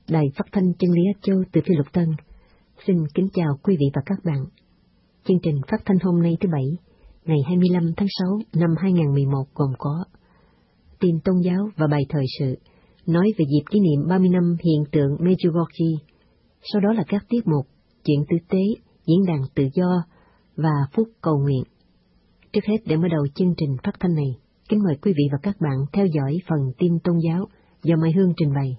Đài Phát thanh Chân lý Á Châu từ Phi Luật Tân xin kính chào quý vị và các bạn. Chương trình phát thanh hôm nay thứ Bảy, ngày 25 tháng 6 năm 2011 gồm có tin tôn giáo và bài thời sự, nói về dịp kỷ niệm 30 năm hiện tượng Medjugorje. Sau đó là các tiết mục, chuyện tử tế, diễn đàn tự do và phút cầu nguyện. Trước hết, để mở đầu chương trình phát thanh này, kính mời quý vị và các bạn theo dõi phần tin tôn giáo do Mai Hương trình bày.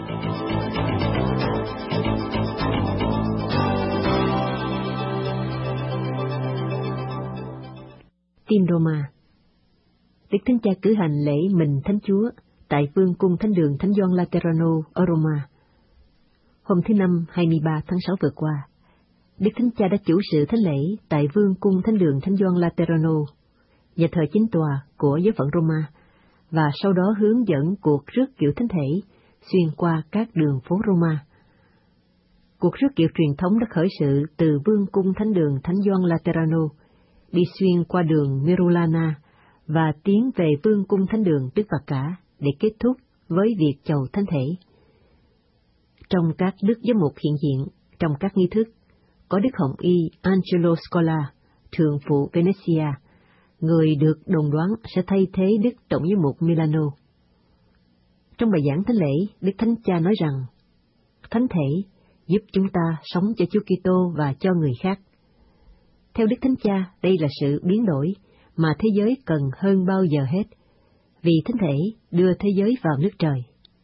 Tin Roma. Đức Thánh Cha cử hành lễ Mình Thánh Chúa tại Vương cung Thánh đường Thánh Gioan Laterano ở Roma. Hôm thứ Năm 23 tháng 6 vừa qua, Đức Thánh Cha đã chủ sự thánh lễ tại Vương cung Thánh đường Thánh Gioan Laterano, nhà thờ chính tòa của giáo phận Roma, và sau đó hướng dẫn cuộc rước kiệu thánh thể xuyên qua các đường phố Roma. Cuộc rước kiệu truyền thống đã khởi sự từ Vương cung Thánh đường Thánh Gioan Laterano, đi xuyên qua đường Merulana và tiến về Vương cung Thánh đường Đức Bà Cả để kết thúc với việc chầu thánh thể. Trong các đức giám mục hiện diện trong các nghi thức, có Đức Hồng Y Angelo Scola, thường phụ Venezia, người được đồn đoán sẽ thay thế Đức Tổng giám mục Milano. Trong bài giảng thánh lễ, Đức Thánh Cha nói rằng, thánh thể giúp chúng ta sống cho Chúa Kitô và cho người khác. Theo Đức Thánh Cha, đây là sự biến đổi mà thế giới cần hơn bao giờ hết, vì thánh thể đưa thế giới vào nước trời.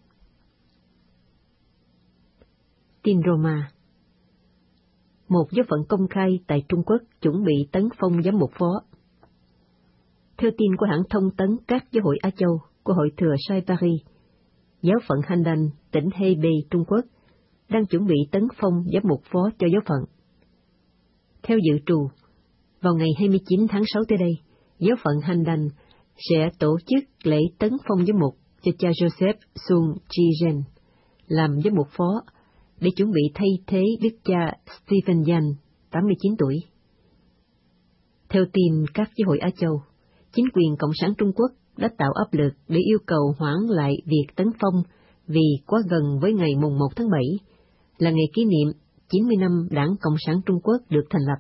Tin Roma. Một giáo phận công khai tại Trung Quốc chuẩn bị tấn phong giám mục phó. Theo tin của hãng thông tấn các giáo hội Á Châu của Hội thừa Sai Paris, giáo phận Handan, tỉnh Hebei, Trung Quốc, đang chuẩn bị tấn phong giám mục phó cho giáo phận. Theo dự trù, vào ngày 29 tháng 6 tới đây, giáo phận Handan sẽ tổ chức lễ tấn phong giám mục cho cha Joseph Sun Chi-jen làm giám mục phó, để chuẩn bị thay thế đức cha Stephen Yan, 89 tuổi. Theo tin các giáo hội Á Châu, chính quyền Cộng sản Trung Quốc đã tạo áp lực để yêu cầu hoãn lại việc tấn phong vì quá gần với ngày mùng 1 tháng 7, là ngày kỷ niệm 90 năm Đảng Cộng sản Trung Quốc được thành lập.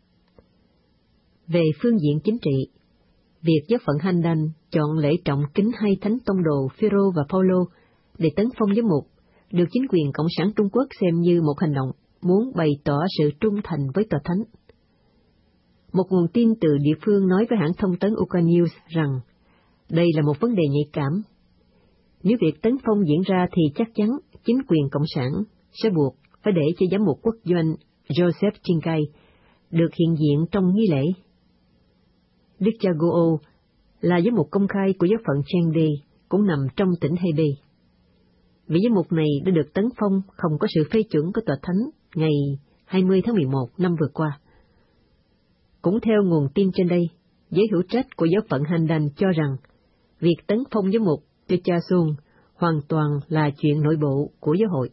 Về phương diện chính trị, việc giáo phận Handan chọn lễ trọng kính hai thánh tông đồ Phêrô và Phaolô để tấn phong giám mục được chính quyền Cộng sản Trung Quốc xem như một hành động muốn bày tỏ sự trung thành với tòa thánh. Một nguồn tin từ địa phương nói với hãng thông tấn Ukrnews rằng đây là một vấn đề nhạy cảm. Nếu việc tấn phong diễn ra thì chắc chắn chính quyền Cộng sản sẽ buộc phải để cho giám mục quốc doanh Joseph Chinkai được hiện diện trong nghi lễ. Đức cha Goo là giám mục công khai của giáo phận Chengde, cũng nằm trong tỉnh Hebei. Vị giám mục này đã được tấn phong không có sự phê chuẩn của tòa thánh ngày 20 tháng 11 năm vừa qua. Cũng theo nguồn tin trên đây, giới hữu trách của giáo phận Handan cho rằng việc tấn phong giám mục cho cha Sun hoàn toàn là chuyện nội bộ của giáo hội.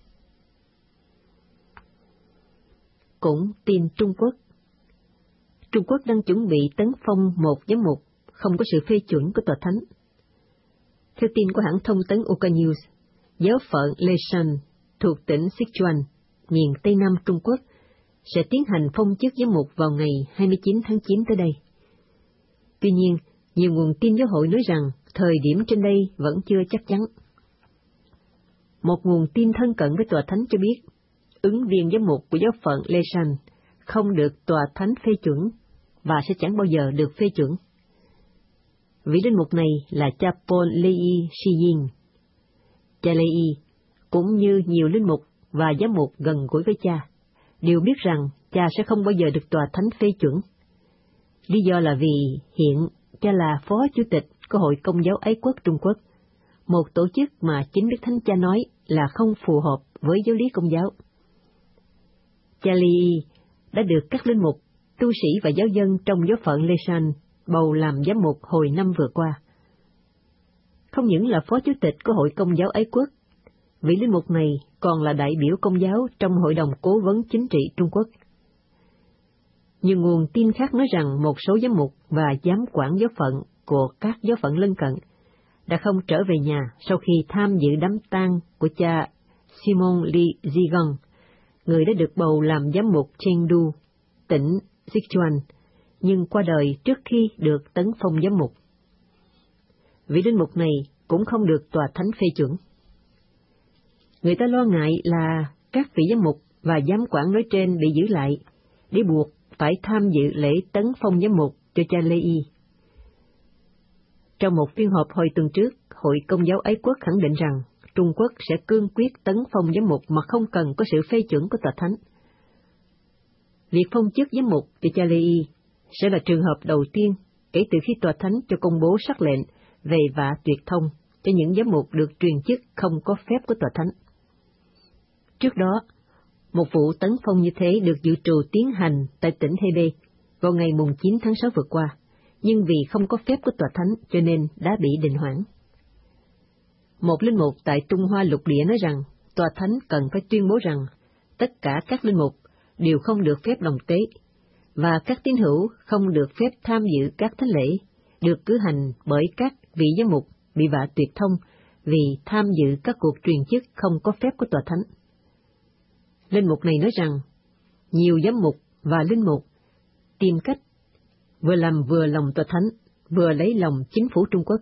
Cũng tin Trung Quốc. Trung Quốc đang chuẩn bị tấn phong một giám mục không có sự phê chuẩn của tòa thánh. Theo tin của hãng thông tấn Ukrnews, giáo phận Leshan thuộc tỉnh Sichuan, miền Tây Nam Trung Quốc, sẽ tiến hành phong chức giám mục vào ngày 29 tháng 9 tới đây. Tuy nhiên, nhiều nguồn tin giáo hội nói rằng thời điểm trên đây vẫn chưa chắc chắn. Một nguồn tin thân cận với tòa thánh cho biết, ứng viên giám mục của giáo phận Leshan không được tòa thánh phê chuẩn và sẽ chẳng bao giờ được phê chuẩn. Vị linh mục này là cha Paul Lei Shiying. Cha Lei, cũng như nhiều linh mục và giám mục gần gũi với cha, đều biết rằng cha sẽ không bao giờ được tòa thánh phê chuẩn. Lý do là vì hiện cha là phó chủ tịch của Hội Công giáo Ái quốc Trung Quốc, một tổ chức mà chính Đức Thánh Cha nói là không phù hợp với giáo lý Công giáo. Cha Lei đã được các linh mục, tu sĩ và giáo dân trong giáo phận Leshan bầu làm giám mục hồi năm vừa qua. Không những là phó chủ tịch của Hội Công giáo Ái quốc, vị linh mục này còn là đại biểu Công giáo trong Hội đồng Cố vấn Chính trị Trung Quốc. Nhiều nguồn tin khác nói rằng một số giám mục và giám quản giáo phận của các giáo phận lân cận đã không trở về nhà sau khi tham dự đám tang của cha Simon Lee Zigon, người đã được bầu làm giám mục Chengdu, tỉnh Sichuan, nhưng qua đời trước khi được tấn phong giám mục. Vị linh mục này cũng không được tòa thánh phê chuẩn. Người ta lo ngại là các vị giám mục và giám quản nói trên bị giữ lại, để buộc phải tham dự lễ tấn phong giám mục cho cha Lê Y. Trong một phiên họp hồi tuần trước, Hội Công giáo Ái Quốc khẳng định rằng Trung Quốc sẽ cương quyết tấn phong giám mục mà không cần có sự phê chuẩn của tòa thánh. Việc phong chức giám mục cho cha Lê Y sẽ là trường hợp đầu tiên kể từ khi tòa thánh cho công bố sắc lệnh về vạ tuyệt thông cho những giám mục được truyền chức không có phép của tòa thánh. Trước đó, một vụ tấn phong như thế được dự trù tiến hành tại tỉnh Hebei vào ngày 9 tháng 6 vừa qua, nhưng vì không có phép của tòa thánh cho nên đã bị đình hoãn. Một linh mục tại Trung Hoa lục địa nói rằng tòa thánh cần phải tuyên bố rằng tất cả các linh mục đều không được phép đồng tế, và các tín hữu không được phép tham dự các thánh lễ được cử hành bởi các vị giám mục bị vạ tuyệt thông vì tham dự các cuộc truyền chức không có phép của tòa thánh. Linh mục này nói rằng nhiều giám mục và linh mục tìm cách vừa làm vừa lòng tòa thánh, vừa lấy lòng chính phủ Trung Quốc.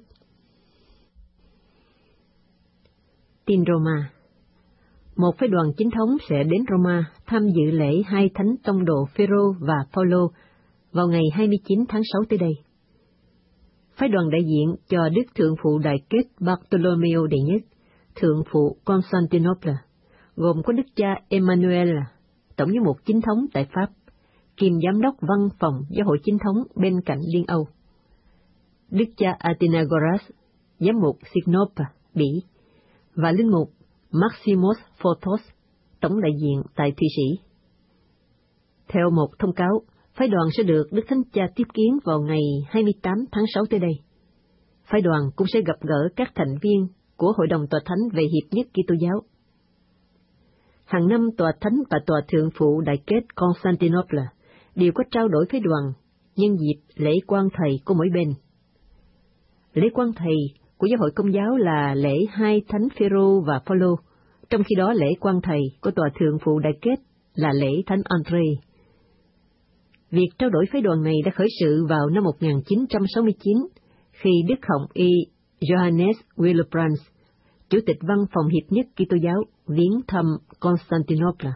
Tin Roma. Một phái đoàn chính thống sẽ đến Roma tham dự lễ hai thánh tông đồ Phêrô và Phaolô vào ngày 29 tháng 6 tới đây. Phái đoàn đại diện cho Đức Thượng phụ Đại kết Bartolomeo đệ nhất, Thượng phụ Constantinople, gồm có Đức cha Emmanuel, tổng giám mục chính thống tại Pháp, kiêm giám đốc văn phòng giáo hội chính thống bên cạnh Liên Âu; Đức cha Athenagoras, giám mục Sinope, Bỉ, và linh mục Maximus Photos, tổng đại diện tại Thụy Sĩ. Theo một thông cáo, phái đoàn sẽ được Đức Thánh Cha tiếp kiến vào ngày 28 tháng 6 tới đây. Phái đoàn cũng sẽ gặp gỡ các thành viên của Hội đồng Tòa Thánh về Hiệp nhất Kitô giáo. Hàng năm Tòa Thánh và Tòa Thượng phụ Đại kết Constantinople đều có trao đổi phái đoàn nhân dịp lễ quan thầy của mỗi bên. Lễ quan thầy của giáo hội Công giáo là lễ hai thánh Phêrô và Phaolô, trong khi đó lễ quan thầy của Tòa Thượng phụ Đại kết là lễ thánh Andre. Việc trao đổi phái đoàn này đã khởi sự vào năm 1969, khi Đức Hồng Y Johannes Willibrand, Chủ tịch Văn phòng Hiệp nhất Kitô giáo, viếng thăm Constantinople.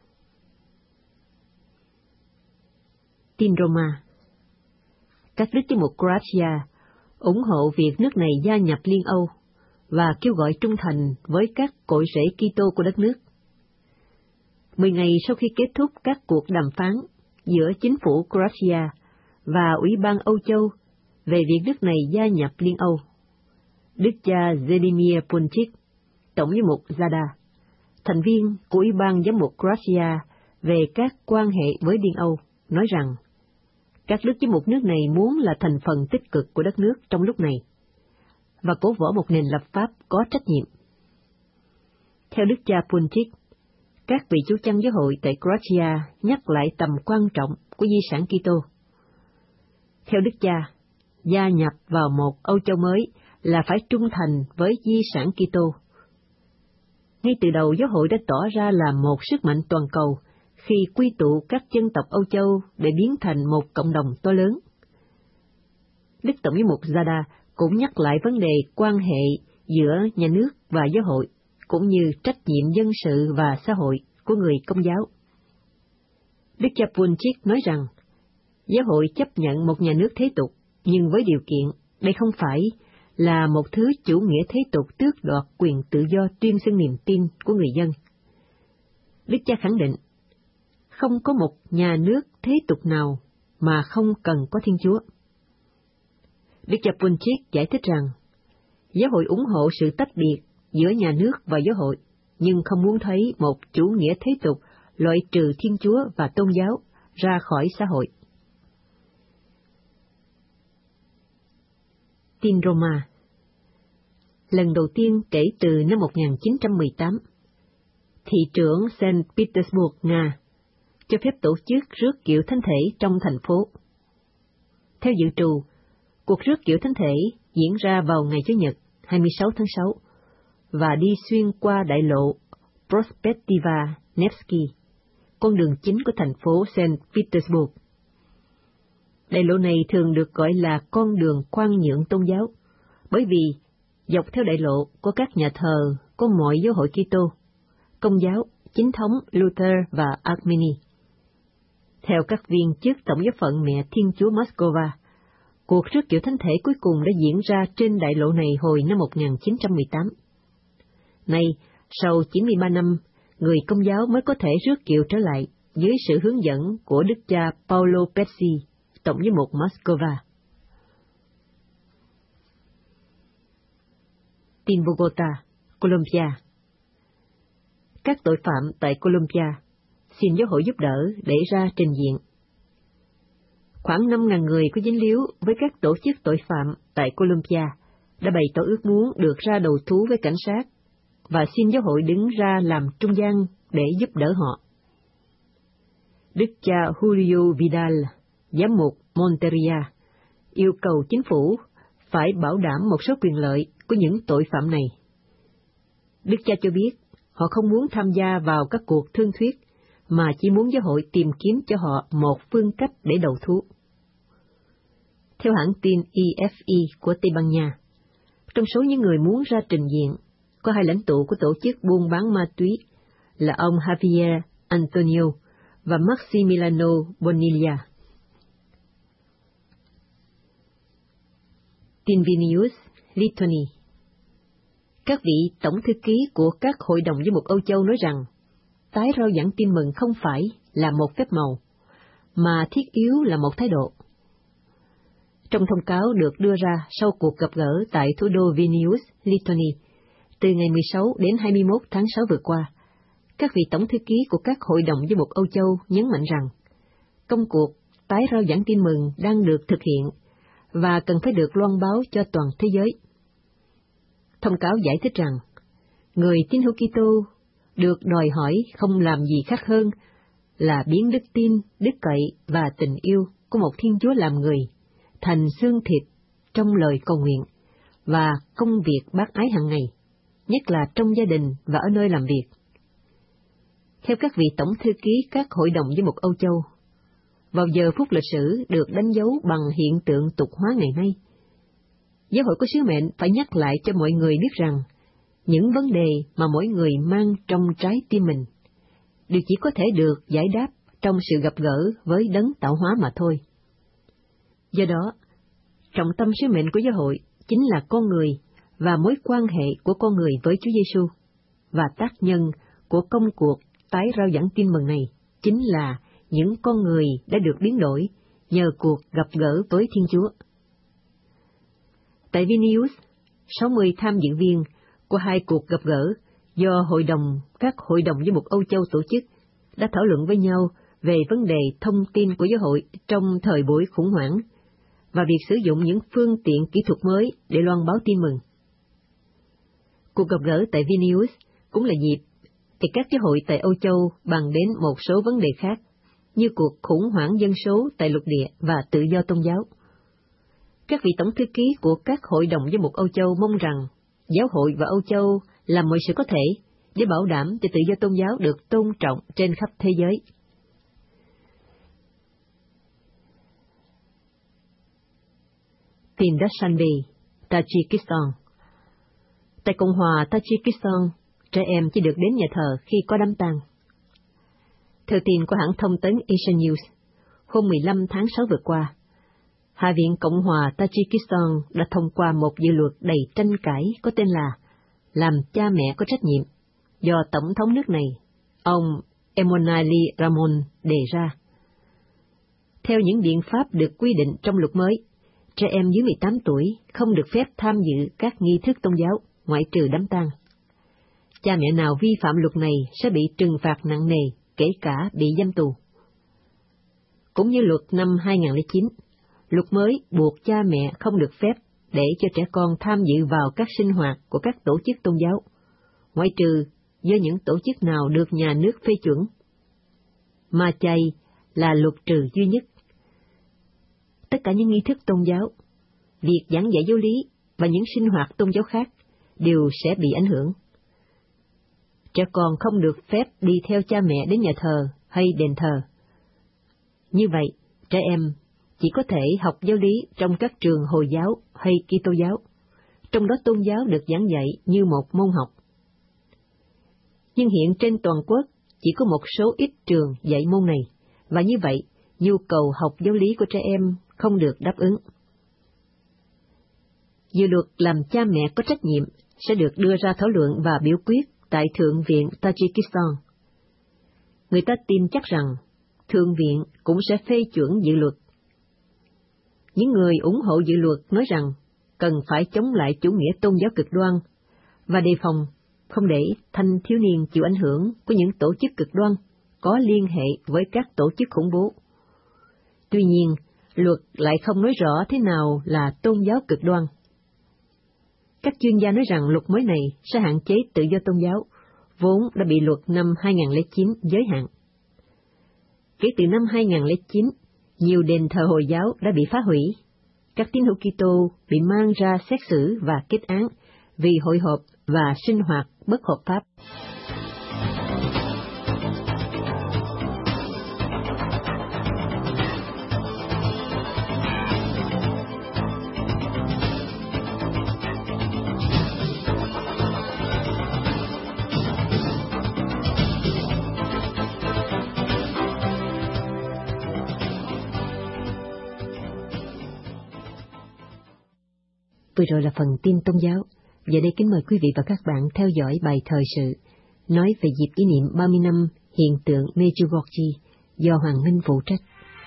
Tin Roma. Các đức giám mục Croatia ủng hộ việc nước này gia nhập Liên Âu và kêu gọi trung thành với các cội rễ Kitô của đất nước. 10 ngày sau khi kết thúc các cuộc đàm phán giữa chính phủ Croatia và Ủy ban Âu Châu về việc nước này gia nhập Liên Âu, Đức cha Zedimir Punchik, tổng giám mục Zada, thành viên của Ủy ban giám mục Croatia về các quan hệ với Liên Âu, nói rằng các đức giám mục nước này muốn là thành phần tích cực của đất nước trong lúc này, và cổ võ một nền lập pháp có trách nhiệm. Theo Đức cha Punchik, các vị chú chăn giáo hội tại Croatia nhắc lại tầm quan trọng của di sản Kitô. Theo Đức cha, gia nhập vào một Âu Châu mới là phải trung thành với di sản Kitô. Ngay từ đầu, giáo hội đã tỏ ra là một sức mạnh toàn cầu khi quy tụ các dân tộc Âu Châu để biến thành một cộng đồng to lớn. Đức Tổng giám mục Zada cũng nhắc lại vấn đề quan hệ giữa nhà nước và giáo hội, cũng như trách nhiệm dân sự và xã hội của người Công giáo. Đức cha Punchik nói rằng, giáo hội chấp nhận một nhà nước thế tục, nhưng với điều kiện đây không phải là một thứ chủ nghĩa thế tục tước đoạt quyền tự do tuyên xưng niềm tin của người dân. Đức cha khẳng định, không có một nhà nước thế tục nào mà không cần có Thiên Chúa. Đức cha Punchik giải thích rằng, giáo hội ủng hộ sự tách biệt giữa nhà nước và giáo hội, nhưng không muốn thấy một chủ nghĩa thế tục loại trừ Thiên Chúa và tôn giáo ra khỏi xã hội. Tin Roma. Lần đầu tiên kể từ năm 1918, thị trưởng Saint Petersburg, Nga, cho phép tổ chức rước kiệu thánh thể trong thành phố. Theo dự trù, cuộc rước kiệu thánh thể diễn ra vào ngày Chủ nhật 26 tháng 6 và đi xuyên qua đại lộ Prospektiva Nevsky, con đường chính của thành phố Saint Petersburg. Đại lộ này thường được gọi là con đường khoan nhượng tôn giáo, bởi vì dọc theo đại lộ có các nhà thờ có mọi giáo hội Kitô, Công giáo, Chính thống Luther và Armeni. Theo các viên chức Tổng giáo phận Mẹ Thiên Chúa Moscow, cuộc rước kiệu thánh thể cuối cùng đã diễn ra trên đại lộ này hồi năm 1918. Nay, sau 93 năm, người Công giáo mới có thể rước kiệu trở lại dưới sự hướng dẫn của Đức cha Paolo Pezzi, Tổng giám mục Moscow. Tin Bogota, Colombia. Các tội phạm tại Colombia xin giáo hội giúp đỡ để ra trình diện. Khoảng 5.000 người có dính líu với các tổ chức tội phạm tại Colombia đã bày tỏ ước muốn được ra đầu thú với cảnh sát và xin giáo hội đứng ra làm trung gian để giúp đỡ họ. Đức cha Julio Vidal, giám mục Monteria, yêu cầu chính phủ phải bảo đảm một số quyền lợi của những tội phạm này. Đức cha cho biết họ không muốn tham gia vào các cuộc thương thuyết, mà chỉ muốn giáo hội tìm kiếm cho họ một phương cách để đầu thú. Theo hãng tin EFE của Tây Ban Nha, trong số những người muốn ra trình diện, có 2 lãnh tụ của tổ chức buôn bán ma túy là ông Javier Antonio và Maximiliano Bonilla. Tin Vilnius, Lithuania. Các vị tổng thư ký của các hội đồng giám mục Âu Châu nói rằng, tái rao giảng tin mừng không phải là một phép màu, mà thiết yếu là một thái độ. Trong thông cáo được đưa ra sau cuộc gặp gỡ tại thủ đô Vilnius, Lithuania, từ ngày 16 đến 21 tháng 6 vừa qua, các vị tổng thư ký của các hội đồng giám mục Âu Châu nhấn mạnh rằng, công cuộc tái rao giảng tin mừng đang được thực hiện và cần phải được loan báo cho toàn thế giới. Thông cáo giải thích rằng, người tín hữu Kitô được đòi hỏi không làm gì khác hơn là biến đức tin, đức cậy và tình yêu của một Thiên Chúa làm người thành xương thịt trong lời cầu nguyện và công việc bác ái hàng ngày, nhất là trong gia đình và ở nơi làm việc. Theo các vị tổng thư ký các hội đồng giám mục Âu Châu, vào giờ phút lịch sử được đánh dấu bằng hiện tượng tục hóa ngày nay, giáo hội có sứ mệnh phải nhắc lại cho mọi người biết rằng những vấn đề mà mỗi người mang trong trái tim mình đều chỉ có thể được giải đáp trong sự gặp gỡ với đấng tạo hóa mà thôi. Do đó, trọng tâm sứ mệnh của giáo hội chính là con người và mối quan hệ của con người với Chúa Giêsu, và tác nhân của công cuộc tái rao giảng tin mừng này chính là những con người đã được biến đổi nhờ cuộc gặp gỡ với Thiên Chúa. Tại Vilnius, 60 tham dự viên của 2 cuộc gặp gỡ do các hội đồng giám mục Âu Châu tổ chức đã thảo luận với nhau về vấn đề thông tin của giáo hội trong thời buổi khủng hoảng và việc sử dụng những phương tiện kỹ thuật mới để loan báo tin mừng. Cuộc gặp gỡ tại Vilnius cũng là dịp để các giáo hội tại Âu Châu bàn đến một số vấn đề khác, như cuộc khủng hoảng dân số tại lục địa và tự do tôn giáo. Các vị tổng thư ký của các hội đồng giám mục Âu Châu mong rằng giáo hội và Âu Châu làm mọi sự có thể để bảo đảm cho tự do tôn giáo được tôn trọng trên khắp thế giới. Tin Dushanbe, Tajikistan. Tại Cộng hòa Tajikistan, trẻ em chỉ được đến nhà thờ khi có đám tang. Theo tin của hãng thông tấn Asian News, hôm 15 tháng 6 vừa qua, Hạ viện Cộng hòa Tajikistan đã thông qua một dự luật đầy tranh cãi có tên là Làm cha mẹ có trách nhiệm, do Tổng thống nước này, ông Emomali Rahmon đề ra. Theo những biện pháp được quy định trong luật mới, trẻ em dưới 18 tuổi không được phép tham dự các nghi thức tôn giáo, ngoại trừ đám tang. Cha mẹ nào vi phạm luật này sẽ bị trừng phạt nặng nề, kể cả bị giam tù. Cũng như luật năm 2009, luật mới buộc cha mẹ không được phép để cho trẻ con tham dự vào các sinh hoạt của các tổ chức tôn giáo, ngoại trừ do những tổ chức nào được nhà nước phê chuẩn. Ma chay là luật trừ duy nhất. Tất cả những nghi thức tôn giáo, việc giảng dạy giáo lý và những sinh hoạt tôn giáo khác đều sẽ bị ảnh hưởng. trẻ con không được phép đi theo cha mẹ đến nhà thờ hay đền thờ. Như vậy, trẻ em chỉ có thể học giáo lý trong các trường Hồi giáo hay Kitô giáo, trong đó tôn giáo được giảng dạy như một môn học. Nhưng hiện trên toàn quốc chỉ có một số ít trường dạy môn này, và như vậy, nhu cầu học giáo lý của trẻ em không được đáp ứng. Dự luật làm cha mẹ có trách nhiệm sẽ được đưa ra thảo luận và biểu quyết tại Thượng viện Tajikistan. Người ta tin chắc rằng Thượng viện cũng sẽ phê chuẩn dự luật. Những người ủng hộ dự luật nói rằng cần phải chống lại chủ nghĩa tôn giáo cực đoan và đề phòng không để thanh thiếu niên chịu ảnh hưởng của những tổ chức cực đoan có liên hệ với các tổ chức khủng bố. Tuy nhiên, luật lại không nói rõ thế nào là tôn giáo cực đoan. Các chuyên gia nói rằng luật mới này sẽ hạn chế tự do tôn giáo, vốn đã bị luật năm 2009 giới hạn. Kể từ năm 2009, nhiều đền thờ Hồi giáo đã bị phá hủy. Các tín hữu Kitô bị mang ra xét xử và kết án vì hội họp và sinh hoạt bất hợp pháp. Vừa rồi là phần tin tôn giáo. Giờ đây kính mời quý vị và các bạn theo dõi bài thời sự nói về dịp kỷ niệm 30 năm hiện tượng Medjugorje do Hoàng Minh phụ trách.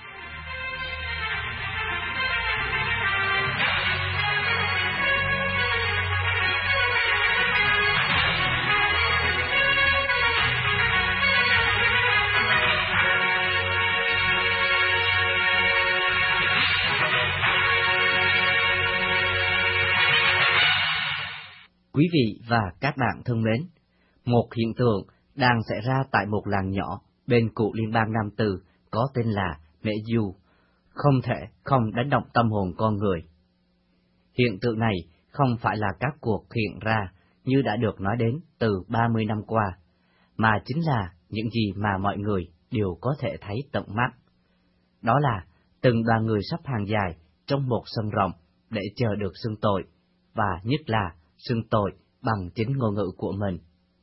Quý vị và các bạn thân mến, một hiện tượng đang xảy ra tại một làng nhỏ bên cựu liên bang Nam Tư có tên là Medjugorje, không thể không đánh động tâm hồn con người. Hiện tượng này không phải là các cuộc hiện ra như đã được nói đến từ 30 năm qua, mà chính là những gì mà mọi người đều có thể thấy tận mắt. Đó là từng đoàn người sắp hàng dài trong một sân rộng để chờ được xưng tội, và nhất là xưng tội bằng chính ngôn ngữ của mình.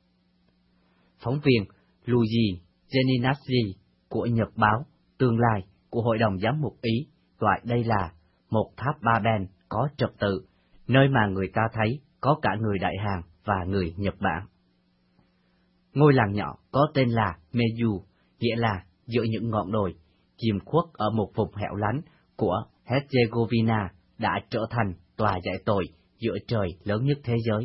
Phóng viên Luigi Geninazzi của Nhật báo Tương lai của Hội đồng Giám mục Ý gọi đây là một tháp Ba-ben có trật tự, nơi mà người ta thấy có cả người Đại Hàn và người Nhật Bản. Ngôi làng nhỏ có tên là Medjugorje, nghĩa là giữa những ngọn đồi, chìm khuất ở một vùng hẻo lánh của Herzegovina, đã trở thành tòa giải tội giữa trời lớn nhất thế giới.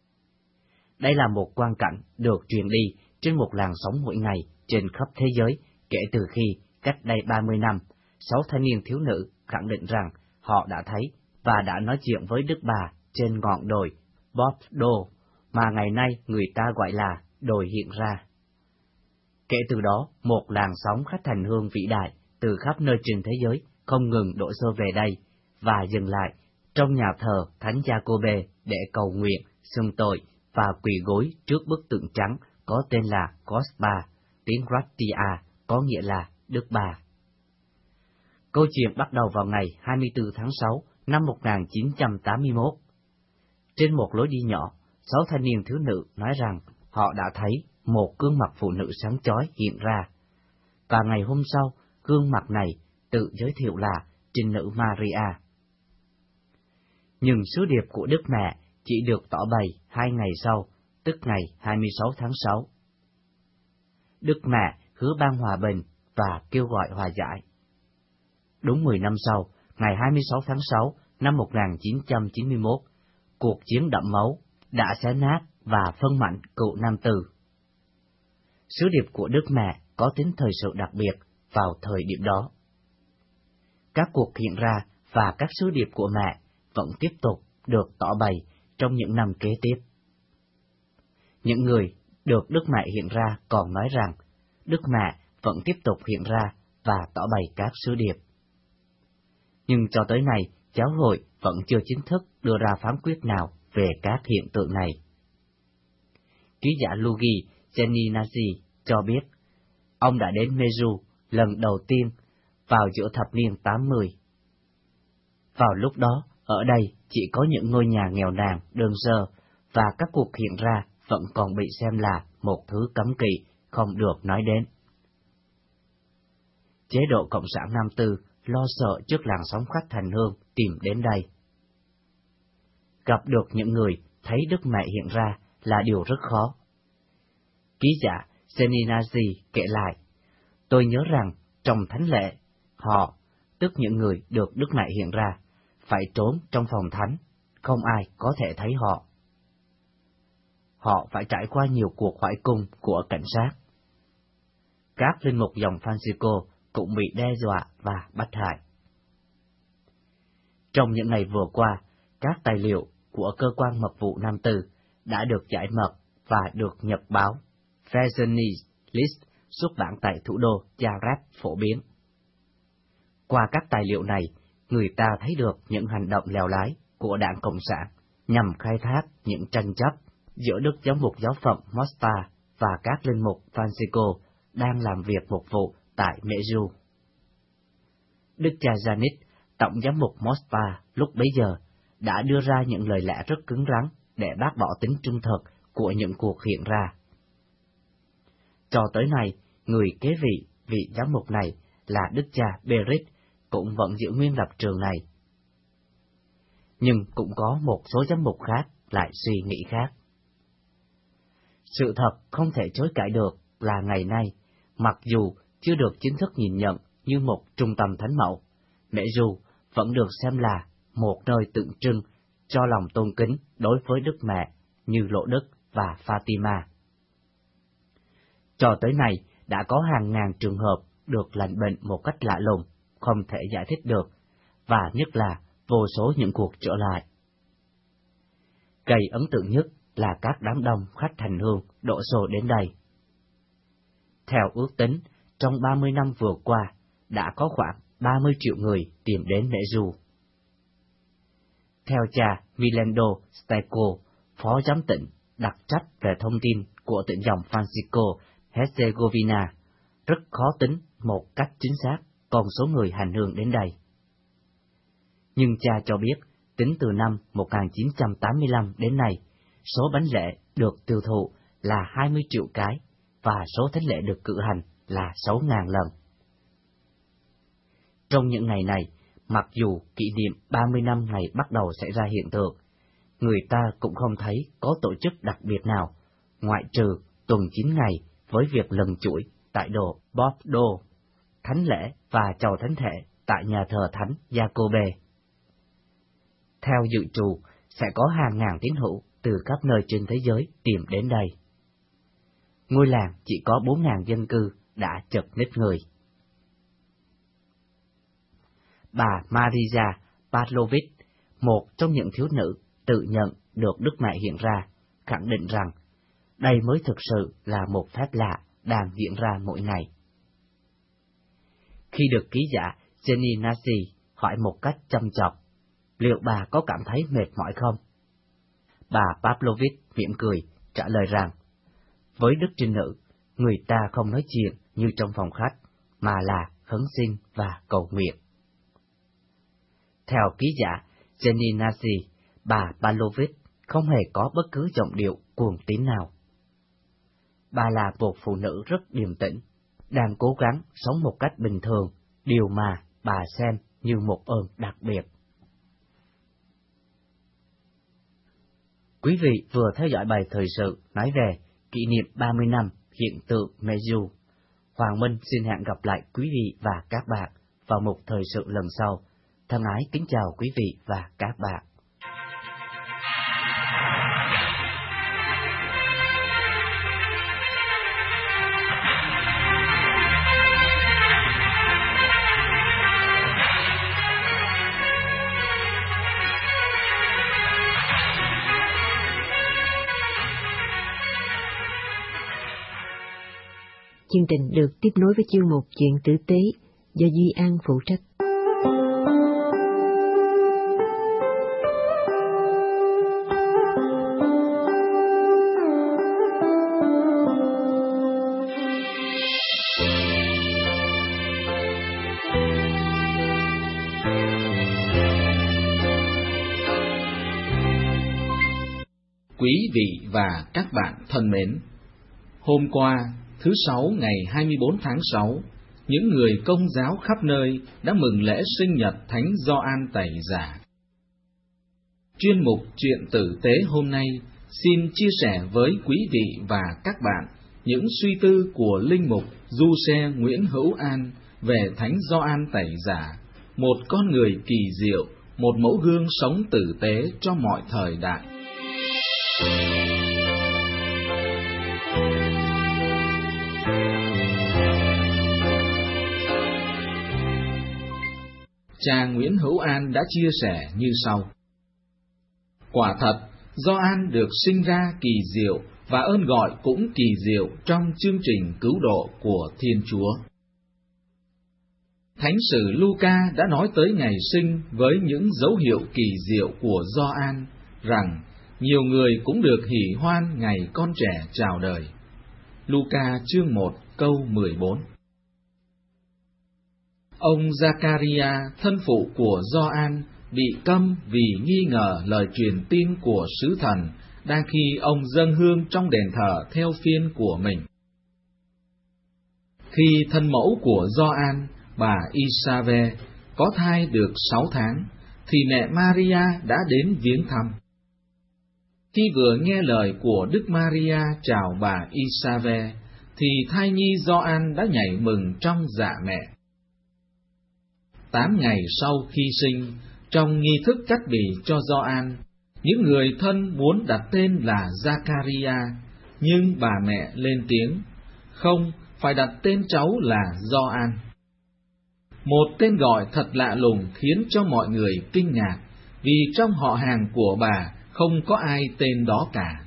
Đây là một quang cảnh được truyền đi trên một làn sóng mỗi ngày trên khắp thế giới kể từ khi, cách đây 30 năm, 6 thanh niên thiếu nữ khẳng định rằng họ đã thấy và đã nói chuyện với Đức Bà trên ngọn đồi Bordeaux, mà ngày nay người ta gọi là đồi hiện ra. Kể từ đó, một làn sóng khách hành hương vĩ đại từ khắp nơi trên thế giới không ngừng đổ xô về đây và dừng lại trong nhà thờ Thánh Giacôbê để cầu nguyện, xưng tội và quỳ gối trước bức tượng trắng có tên là Gospa, tiếng Croatia có nghĩa là Đức Bà. Câu chuyện bắt đầu vào ngày 24 tháng 6 năm 1981. Trên một lối đi nhỏ, 6 thanh niên thiếu nữ nói rằng họ đã thấy một gương mặt phụ nữ sáng chói hiện ra. Và ngày hôm sau, gương mặt này tự giới thiệu là Trinh nữ Maria. Nhưng sứ điệp của Đức Mẹ chỉ được tỏ bày 2 ngày sau, tức ngày 26 tháng 6. Đức Mẹ hứa ban hòa bình và kêu gọi hòa giải. Đúng 10 năm sau, ngày 26 tháng 6 năm 1991, cuộc chiến đẫm máu đã xé nát và phân mảnh cựu Nam Tư. Sứ điệp của Đức Mẹ có tính thời sự đặc biệt vào thời điểm đó. Các cuộc hiện ra và các sứ điệp của Mẹ vẫn tiếp tục được tỏ bày trong những năm kế tiếp. Những người được Đức Mẹ hiện ra còn nói rằng Đức Mẹ vẫn tiếp tục hiện ra và tỏ bày các sứ điệp. Nhưng cho tới nay, giáo hội vẫn chưa chính thức đưa ra phán quyết nào về các hiện tượng này. Ký giả Luigi Jenny Nazi cho biết, ông đã đến Meju lần đầu tiên vào giữa thập niên 80. Vào lúc đó, ở đây chỉ có những ngôi nhà nghèo nàn, đơn sơ, và các cuộc hiện ra vẫn còn bị xem là một thứ cấm kỵ, không được nói đến. Chế độ Cộng sản Nam Tư lo sợ trước làn sóng khách hành hương tìm đến đây. Gặp được những người thấy Đức Mẹ hiện ra là điều rất khó. Ký giả Seninazi kể lại, tôi nhớ rằng trong thánh lễ, họ, tức những người được Đức Mẹ hiện ra, phải trốn trong phòng thánh, không ai có thể thấy họ. Họ phải trải qua nhiều cuộc hỏi cung của cảnh sát. Các linh mục dòng Francisco cũng bị đe dọa và bắt hại. Trong những ngày vừa qua, các tài liệu của cơ quan mật vụ Nam Tư đã được giải mật và được nhật báo Fresenius List xuất bản tại thủ đô Zagreb phổ biến. Qua các tài liệu này, người ta thấy được những hành động lèo lái của Đảng Cộng sản nhằm khai thác những tranh chấp giữa Đức Giám mục Giáo phận Mostar và các linh mục Francisco đang làm việc mục vụ tại Meju. Đức cha Janis, tổng giám mục Mostar lúc bấy giờ, đã đưa ra những lời lẽ rất cứng rắn để bác bỏ tính trung thực của những cuộc hiện ra. Cho tới nay, người kế vị giám mục này là Đức cha Berit cũng vẫn giữ nguyên lập trường này. Nhưng cũng có một số giám mục khác lại suy nghĩ khác. Sự thật không thể chối cãi được là ngày nay, mặc dù chưa được chính thức nhìn nhận như một trung tâm thánh mẫu, Meju vẫn được xem là một nơi tượng trưng cho lòng tôn kính đối với Đức Mẹ như Lộ Đức và Fatima. Cho tới nay đã có hàng ngàn trường hợp được lành bệnh một cách lạ lùng, không thể giải thích được, và nhất là vô số những cuộc trở lại. Gây ấn tượng nhất là các đám đông khách hành hương đổ xô đến đây. Theo ước tính, trong 30 năm vừa qua, đã có khoảng 30 triệu người tìm đến Meju. Theo cha Milendo Steco, phó giám tỉnh đặc trách về thông tin của tỉnh dòng Francisco Herzegovina, rất khó tính một cách chính xác con số người hành hương đến đây. Nhưng cha cho biết, tính từ năm 1985 đến nay, số bánh lễ được tiêu thụ là 20 triệu cái, và số thánh lễ được cử hành là 6.000 lần. Trong những ngày này, mặc dù kỷ niệm 30 năm ngày bắt đầu xảy ra hiện tượng, người ta cũng không thấy có tổ chức đặc biệt nào, ngoại trừ tuần 9 ngày với việc lần chuỗi tại đồ Bordeaux, thánh lễ và chầu thánh thể tại nhà thờ Thánh Jacobe. Theo dự trù, sẽ có hàng ngàn tín hữu từ khắp nơi trên thế giới tìm đến đây. Ngôi làng chỉ có 4.000 dân cư đã chật ních người. Bà Maria Pavlovich, một trong những thiếu nữ tự nhận được Đức Mẹ hiện ra, khẳng định rằng đây mới thực sự là một phép lạ đang diễn ra mỗi ngày. Khi được ký giả Jenny Nazi hỏi một cách chăm chọc, liệu bà có cảm thấy mệt mỏi không? Bà Pavlovich mỉm cười, trả lời rằng, với đức trinh nữ, người ta không nói chuyện như trong phòng khách, mà là khấn xin và cầu nguyện. Theo ký giả Jenny Nazi, bà Pavlovich không hề có bất cứ giọng điệu cuồng tín nào. Bà là một phụ nữ rất điềm tĩnh, đang cố gắng sống một cách bình thường, điều mà bà xem như một ơn đặc biệt. Quý vị vừa theo dõi bài thời sự nói về kỷ niệm 30 năm hiện tượng Meju. Hoàng Minh xin hẹn gặp lại quý vị và các bạn vào một thời sự lần sau. Thân ái kính chào quý vị và các bạn. Chương trình được tiếp nối với chương mục Chuyện tử tế do Duy An phụ trách. vị và các bạn thân mến, hôm qua, thứ Sáu ngày 24 tháng 6, những người Công giáo khắp nơi đã mừng lễ sinh nhật Thánh Gioan Tẩy Giả. Chuyên mục Chuyện Tử Tế hôm nay xin chia sẻ với quý vị và các bạn những suy tư của linh mục Du-xe Nguyễn Hữu An về Thánh Gioan Tẩy Giả, một con người kỳ diệu, một mẫu gương sống tử tế cho mọi thời đại. Cha Nguyễn Hữu An đã chia sẻ như sau: quả thật, Gioan được sinh ra kỳ diệu và ơn gọi cũng kỳ diệu trong chương trình cứu độ của Thiên Chúa. Thánh sử Luca đã nói tới ngày sinh với những dấu hiệu kỳ diệu của Gioan, rằng nhiều người cũng được hỉ hoan ngày con trẻ chào đời. Luca chương 1 câu 14. Ông Zacharia, thân phụ của Gioan, bị câm vì nghi ngờ lời truyền tin của sứ thần đang khi ông dâng hương trong đền thờ theo phiên của mình. Khi thân mẫu của Gioan, bà Isave, có thai được 6 tháng, thì mẹ Maria đã đến viếng thăm. Khi vừa nghe lời của Đức Maria chào bà Isave, thì thai nhi Gioan đã nhảy mừng trong dạ mẹ. 8 ngày sau khi sinh, trong nghi thức cắt bì cho Gioan, những người thân muốn đặt tên là Zacharia, nhưng bà mẹ lên tiếng, không, phải đặt tên cháu là Gioan. Một tên gọi thật lạ lùng khiến cho mọi người kinh ngạc, vì trong họ hàng của bà không có ai tên đó cả.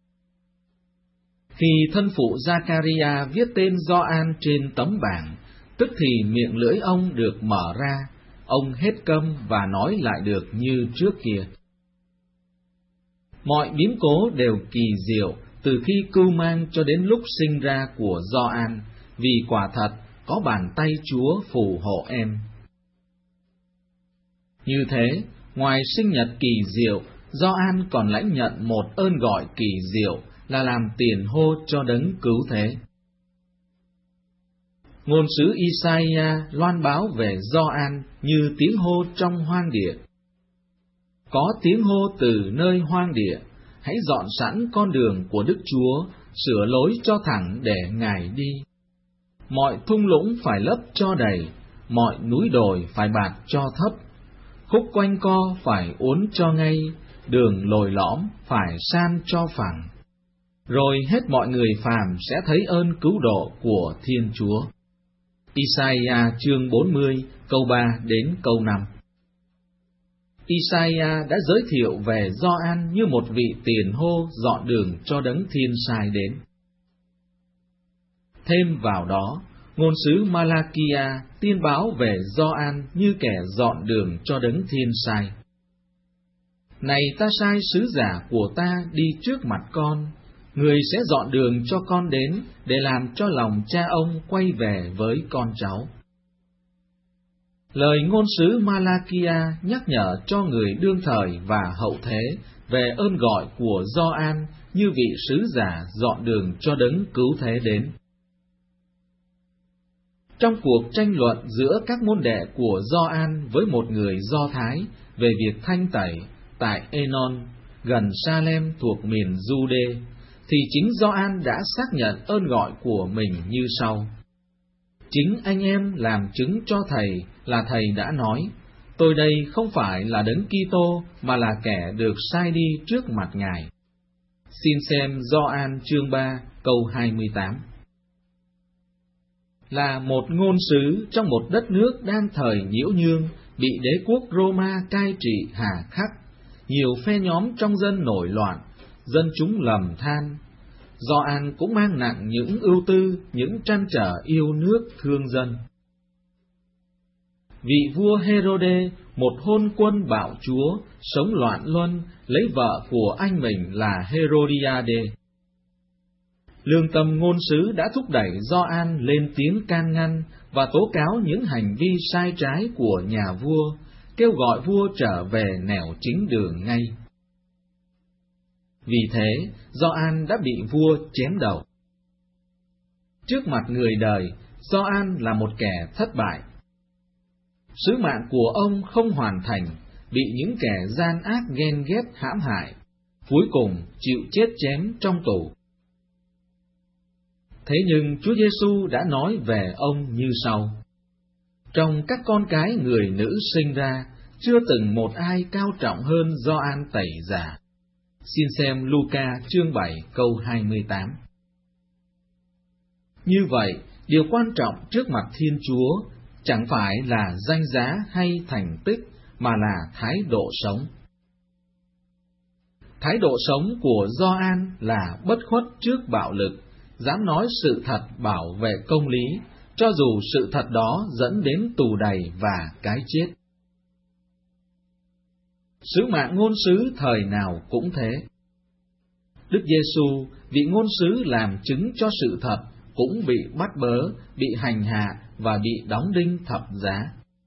Khi thân phụ Zacharia viết tên Gioan trên tấm bảng, tức thì miệng lưỡi ông được mở ra, ông hết câm và nói lại được như trước kia. Mọi biến cố đều kỳ diệu từ khi cưu mang cho đến lúc sinh ra của Gioan, vì quả thật có bàn tay Chúa phù hộ em. Như thế, ngoài sinh nhật kỳ diệu, Gioan còn lãnh nhận một ơn gọi kỳ diệu là làm tiền hô cho đấng cứu thế. Ngôn sứ Isaiah loan báo về Gioan như tiếng hô trong hoang địa. Có tiếng hô từ nơi hoang địa, hãy dọn sẵn con đường của Đức Chúa, sửa lối cho thẳng để Ngài đi. Mọi thung lũng phải lấp cho đầy, mọi núi đồi phải bạt cho thấp, khúc quanh co phải uốn cho ngay, đường lồi lõm phải san cho phẳng. Rồi hết mọi người phàm sẽ thấy ơn cứu độ của Thiên Chúa. Isaiah chương 40 câu 3 đến câu 5. Isaiah đã giới thiệu về Gioan như một vị tiền hô dọn đường cho đấng thiên sai đến. Thêm vào đó, ngôn sứ Malakia tiên báo về Gioan như kẻ dọn đường cho đấng thiên sai. Này, ta sai sứ giả của ta đi trước mặt con, người sẽ dọn đường cho con đến để làm cho lòng cha ông quay về với con cháu. Lời ngôn sứ Malakia nhắc nhở cho người đương thời và hậu thế về ơn gọi của Gioan như vị sứ giả dọn đường cho đấng cứu thế đến. Trong cuộc tranh luận giữa các môn đệ của Gioan với một người Do Thái về việc thanh tẩy tại Enon, gần Salem thuộc miền Jude, thì chính Gioan đã xác nhận ơn gọi của mình như sau: chính anh em làm chứng cho thầy là thầy đã nói, tôi đây không phải là đấng Kitô mà là kẻ được sai đi trước mặt Ngài. Xin xem Gioan chương 3 câu 28. Là một ngôn sứ trong một đất nước đang thời nhiễu nhương, bị đế quốc Roma cai trị hà khắc, nhiều phe nhóm trong dân nổi loạn, dân chúng lầm than. Gioan cũng mang nặng những ưu tư, những trăn trở yêu nước thương dân. Vị vua Herode, một hôn quân bạo chúa, sống loạn luân, lấy vợ của anh mình là Herodiade. Lương tâm ngôn sứ đã thúc đẩy Gioan lên tiếng can ngăn và tố cáo những hành vi sai trái của nhà vua, kêu gọi vua trở về nẻo chính đường ngay. Vì thế, Gioan đã bị vua chém đầu. Trước mặt người đời, Gioan là một kẻ thất bại. Sứ mạng của ông không hoàn thành, bị những kẻ gian ác ghen ghét hãm hại, cuối cùng chịu chết chém trong tù. Thế nhưng Chúa Giêsu đã nói về ông như sau: trong các con cái người nữ sinh ra, chưa từng một ai cao trọng hơn Gioan Tẩy Giả. Xin xem Luca chương 7 câu 28. Như vậy, điều quan trọng trước mặt Thiên Chúa chẳng phải là danh giá hay thành tích, mà là thái độ sống. Thái độ sống của Gioan là bất khuất trước bạo lực, dám nói sự thật bảo vệ công lý, cho dù sự thật đó dẫn đến tù đầy và cái chết. Sứ mạng ngôn sứ thời nào cũng thế. Đức Giêsu, vị ngôn sứ làm chứng cho sự thật, cũng bị bắt bớ, bị hành hạ và bị đóng đinh thập giá.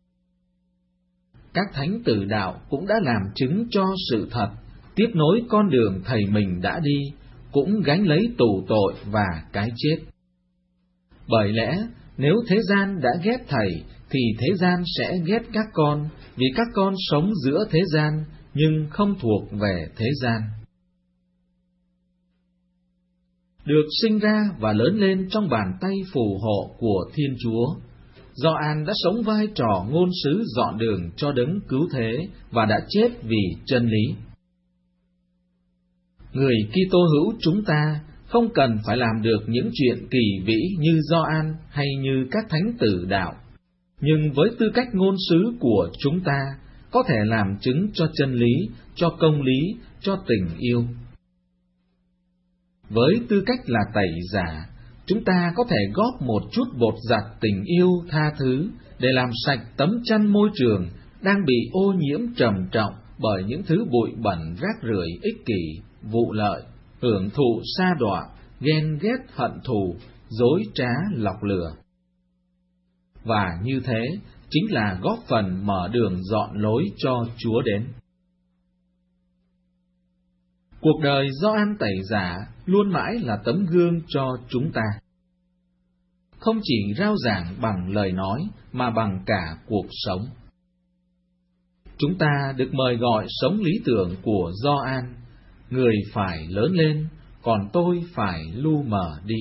Các thánh tử đạo cũng đã làm chứng cho sự thật, tiếp nối con đường thầy mình đã đi, cũng gánh lấy tù tội và cái chết. Bởi lẽ, nếu thế gian đã ghét thầy, thì thế gian sẽ ghét các con, vì các con sống giữa thế gian, nhưng không thuộc về thế gian. Được sinh ra và lớn lên trong bàn tay phù hộ của Thiên Chúa, Gioan đã sống vai trò ngôn sứ dọn đường cho đấng cứu thế và đã chết vì chân lý. Người Kitô hữu chúng ta không cần phải làm được những chuyện kỳ vĩ như Gioan hay như các thánh tử đạo, nhưng với tư cách ngôn sứ của chúng ta, có thể làm chứng cho chân lý, cho công lý, cho tình yêu. Với tư cách là tẩy giả, chúng ta có thể góp một chút bột giặt tình yêu tha thứ để làm sạch tấm chăn môi trường đang bị ô nhiễm trầm trọng bởi những thứ bụi bẩn rác rưởi ích kỷ, vụ lợi, hưởng thụ sa đọa, ghen ghét hận thù, dối trá lọc lừa. Và như thế chính là góp phần mở đường dọn lối cho Chúa đến. Cuộc đời Gioan Tẩy Giả luôn mãi là tấm gương cho chúng ta. Không chỉ rao giảng bằng lời nói, mà bằng cả cuộc sống. Chúng ta được mời gọi sống lý tưởng của Gioan: người phải lớn lên, còn tôi phải lu mờ đi.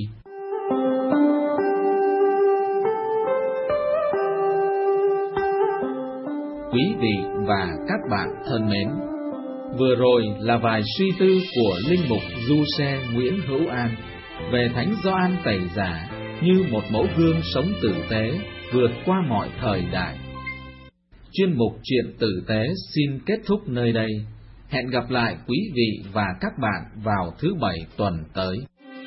Quý vị và các bạn thân mến, vừa rồi là vài suy tư của linh mục Du Xe Nguyễn Hữu An về Thánh Gioan Tẩy Giả như một mẫu gương sống tử tế, vượt qua mọi thời đại. Chuyên mục Chuyện Tử Tế xin kết thúc nơi đây. Hẹn gặp lại quý vị và các bạn vào thứ Bảy tuần tới.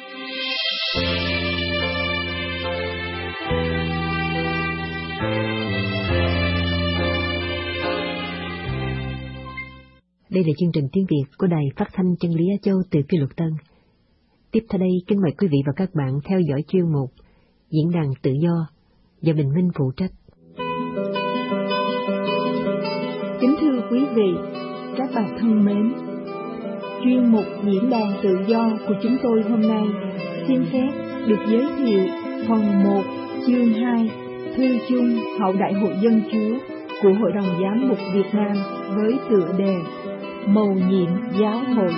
Đây là chương trình tiếng Việt của Đài Phát thanh Chân lý Á Châu từ Kỳ Luật Tân. Tiếp theo đây, kính mời quý vị và các bạn theo dõi chuyên mục Diễn đàn Tự Do do Bình Minh phụ trách. Kính thưa quý vị, các bạn thân mến, chuyên mục Diễn đàn Tự Do của chúng tôi hôm nay xin phép được giới thiệu phần 1, chương 2, Thư chung Hậu Đại hội Dân Chúa của Hội đồng Giám mục Việt Nam với tựa đề Mầu nhiệm giáo hội.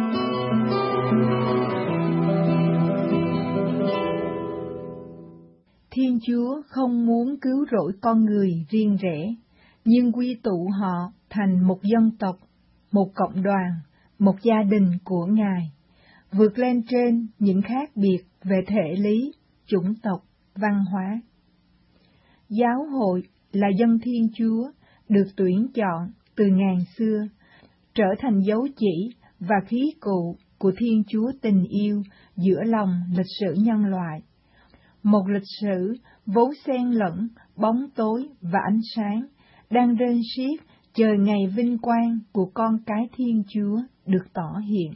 Thiên Chúa không muốn cứu rỗi con người riêng rẽ, nhưng quy tụ họ thành một dân tộc, một cộng đoàn, một gia đình của Ngài, vượt lên trên những khác biệt về thể lý, chủng tộc, văn hóa. Giáo hội là dân Thiên Chúa được tuyển chọn từ ngàn xưa, trở thành dấu chỉ và khí cụ của Thiên Chúa tình yêu giữa lòng lịch sử nhân loại. Một lịch sử vốn xen lẫn bóng tối và ánh sáng, đang rên xiết chờ ngày vinh quang của con cái Thiên Chúa được tỏ hiện.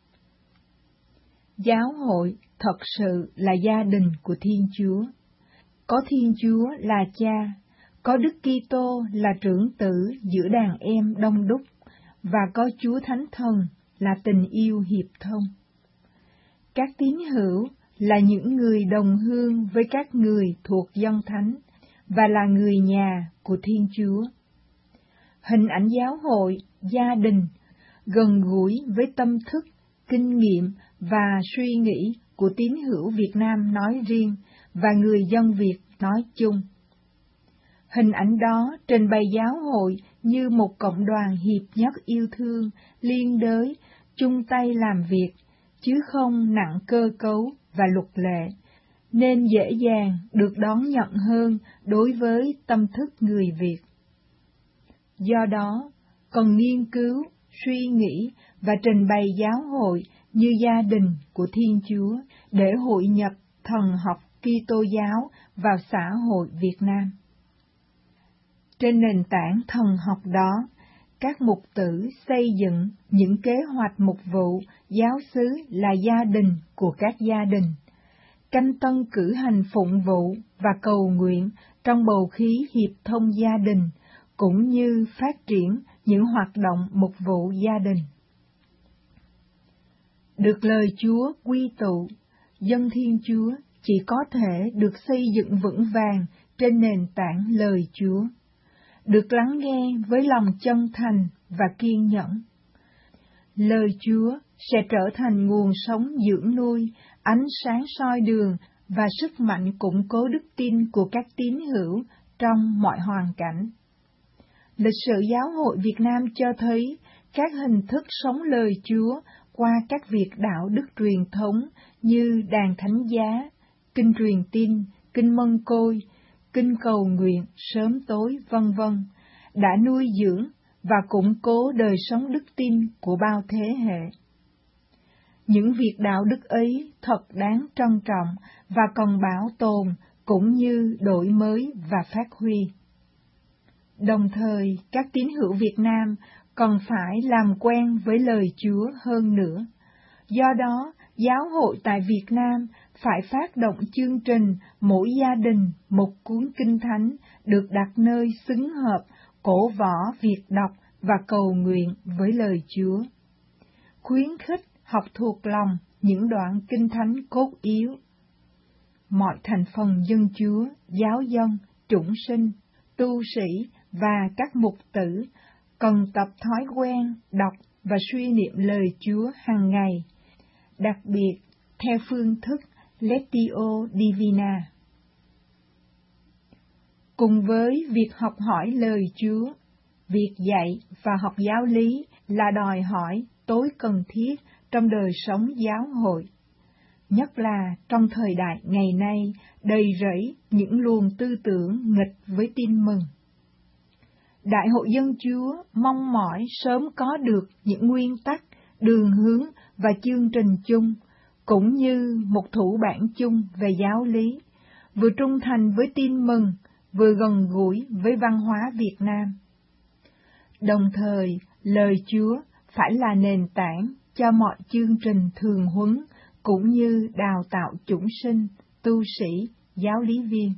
Giáo hội thật sự là gia đình của Thiên Chúa. Có Thiên Chúa là cha, có Đức Kitô là trưởng tử giữa đàn em đông đúc, và có Chúa Thánh Thần là tình yêu hiệp thông. Các tín hữu là những người đồng hương với các người thuộc dân thánh và là người nhà của Thiên Chúa. Hình ảnh giáo hội, gia đình, gần gũi với tâm thức, kinh nghiệm và suy nghĩ của tín hữu Việt Nam nói riêng và người dân Việt nói chung. Hình ảnh đó trình bày giáo hội như một cộng đoàn hiệp nhất yêu thương, liên đới, chung tay làm việc, chứ không nặng cơ cấu và luật lệ, nên dễ dàng được đón nhận hơn đối với tâm thức người Việt. Do đó, cần nghiên cứu, suy nghĩ và trình bày giáo hội như gia đình của Thiên Chúa để hội nhập thần học Kitô giáo vào xã hội Việt Nam. Trên nền tảng thần học đó, các mục tử xây dựng những kế hoạch mục vụ giáo xứ là gia đình của các gia đình, canh tân cử hành phụng vụ và cầu nguyện trong bầu khí hiệp thông gia đình, cũng như phát triển những hoạt động mục vụ gia đình. Được lời Chúa quy tụ, dân Thiên Chúa chỉ có thể được xây dựng vững vàng trên nền tảng lời Chúa, được lắng nghe với lòng chân thành và kiên nhẫn. Lời Chúa sẽ trở thành nguồn sống dưỡng nuôi, ánh sáng soi đường và sức mạnh củng cố đức tin của các tín hữu trong mọi hoàn cảnh. Lịch sử giáo hội Việt Nam cho thấy các hình thức sống lời Chúa qua các việc đạo đức truyền thống như đàn thánh giá, kinh truyền tin, kinh mân côi, kinh cầu nguyện sớm tối v.v. đã nuôi dưỡng và củng cố đời sống đức tin của bao thế hệ. Những việc đạo đức ấy thật đáng trân trọng và cần bảo tồn cũng như đổi mới và phát huy. Đồng thời, các tín hữu Việt Nam cần phải làm quen với lời Chúa hơn nữa. Do đó, giáo hội tại Việt Nam phải phát động chương trình mỗi gia đình một cuốn kinh thánh được đặt nơi xứng hợp, cổ võ việc đọc và cầu nguyện với lời Chúa. Khuyến khích học thuộc lòng những đoạn kinh thánh cốt yếu. Mọi thành phần dân Chúa, giáo dân, chủng sinh, tu sĩ và các mục tử cần tập thói quen đọc và suy niệm lời Chúa hàng ngày, đặc biệt theo phương thức Lectio Divina. Cùng với việc học hỏi lời Chúa, việc dạy và học giáo lý là đòi hỏi tối cần thiết trong đời sống giáo hội, nhất là trong thời đại ngày nay đầy rẫy những luồng tư tưởng nghịch với tin mừng. Đại hội dân Chúa mong mỏi sớm có được những nguyên tắc, đường hướng và chương trình chung, cũng như một thủ bản chung về giáo lý, vừa trung thành với tin mừng, vừa gần gũi với văn hóa Việt Nam. Đồng thời, lời Chúa phải là nền tảng cho mọi chương trình thường huấn, cũng như đào tạo chủng sinh, tu sĩ, giáo lý viên.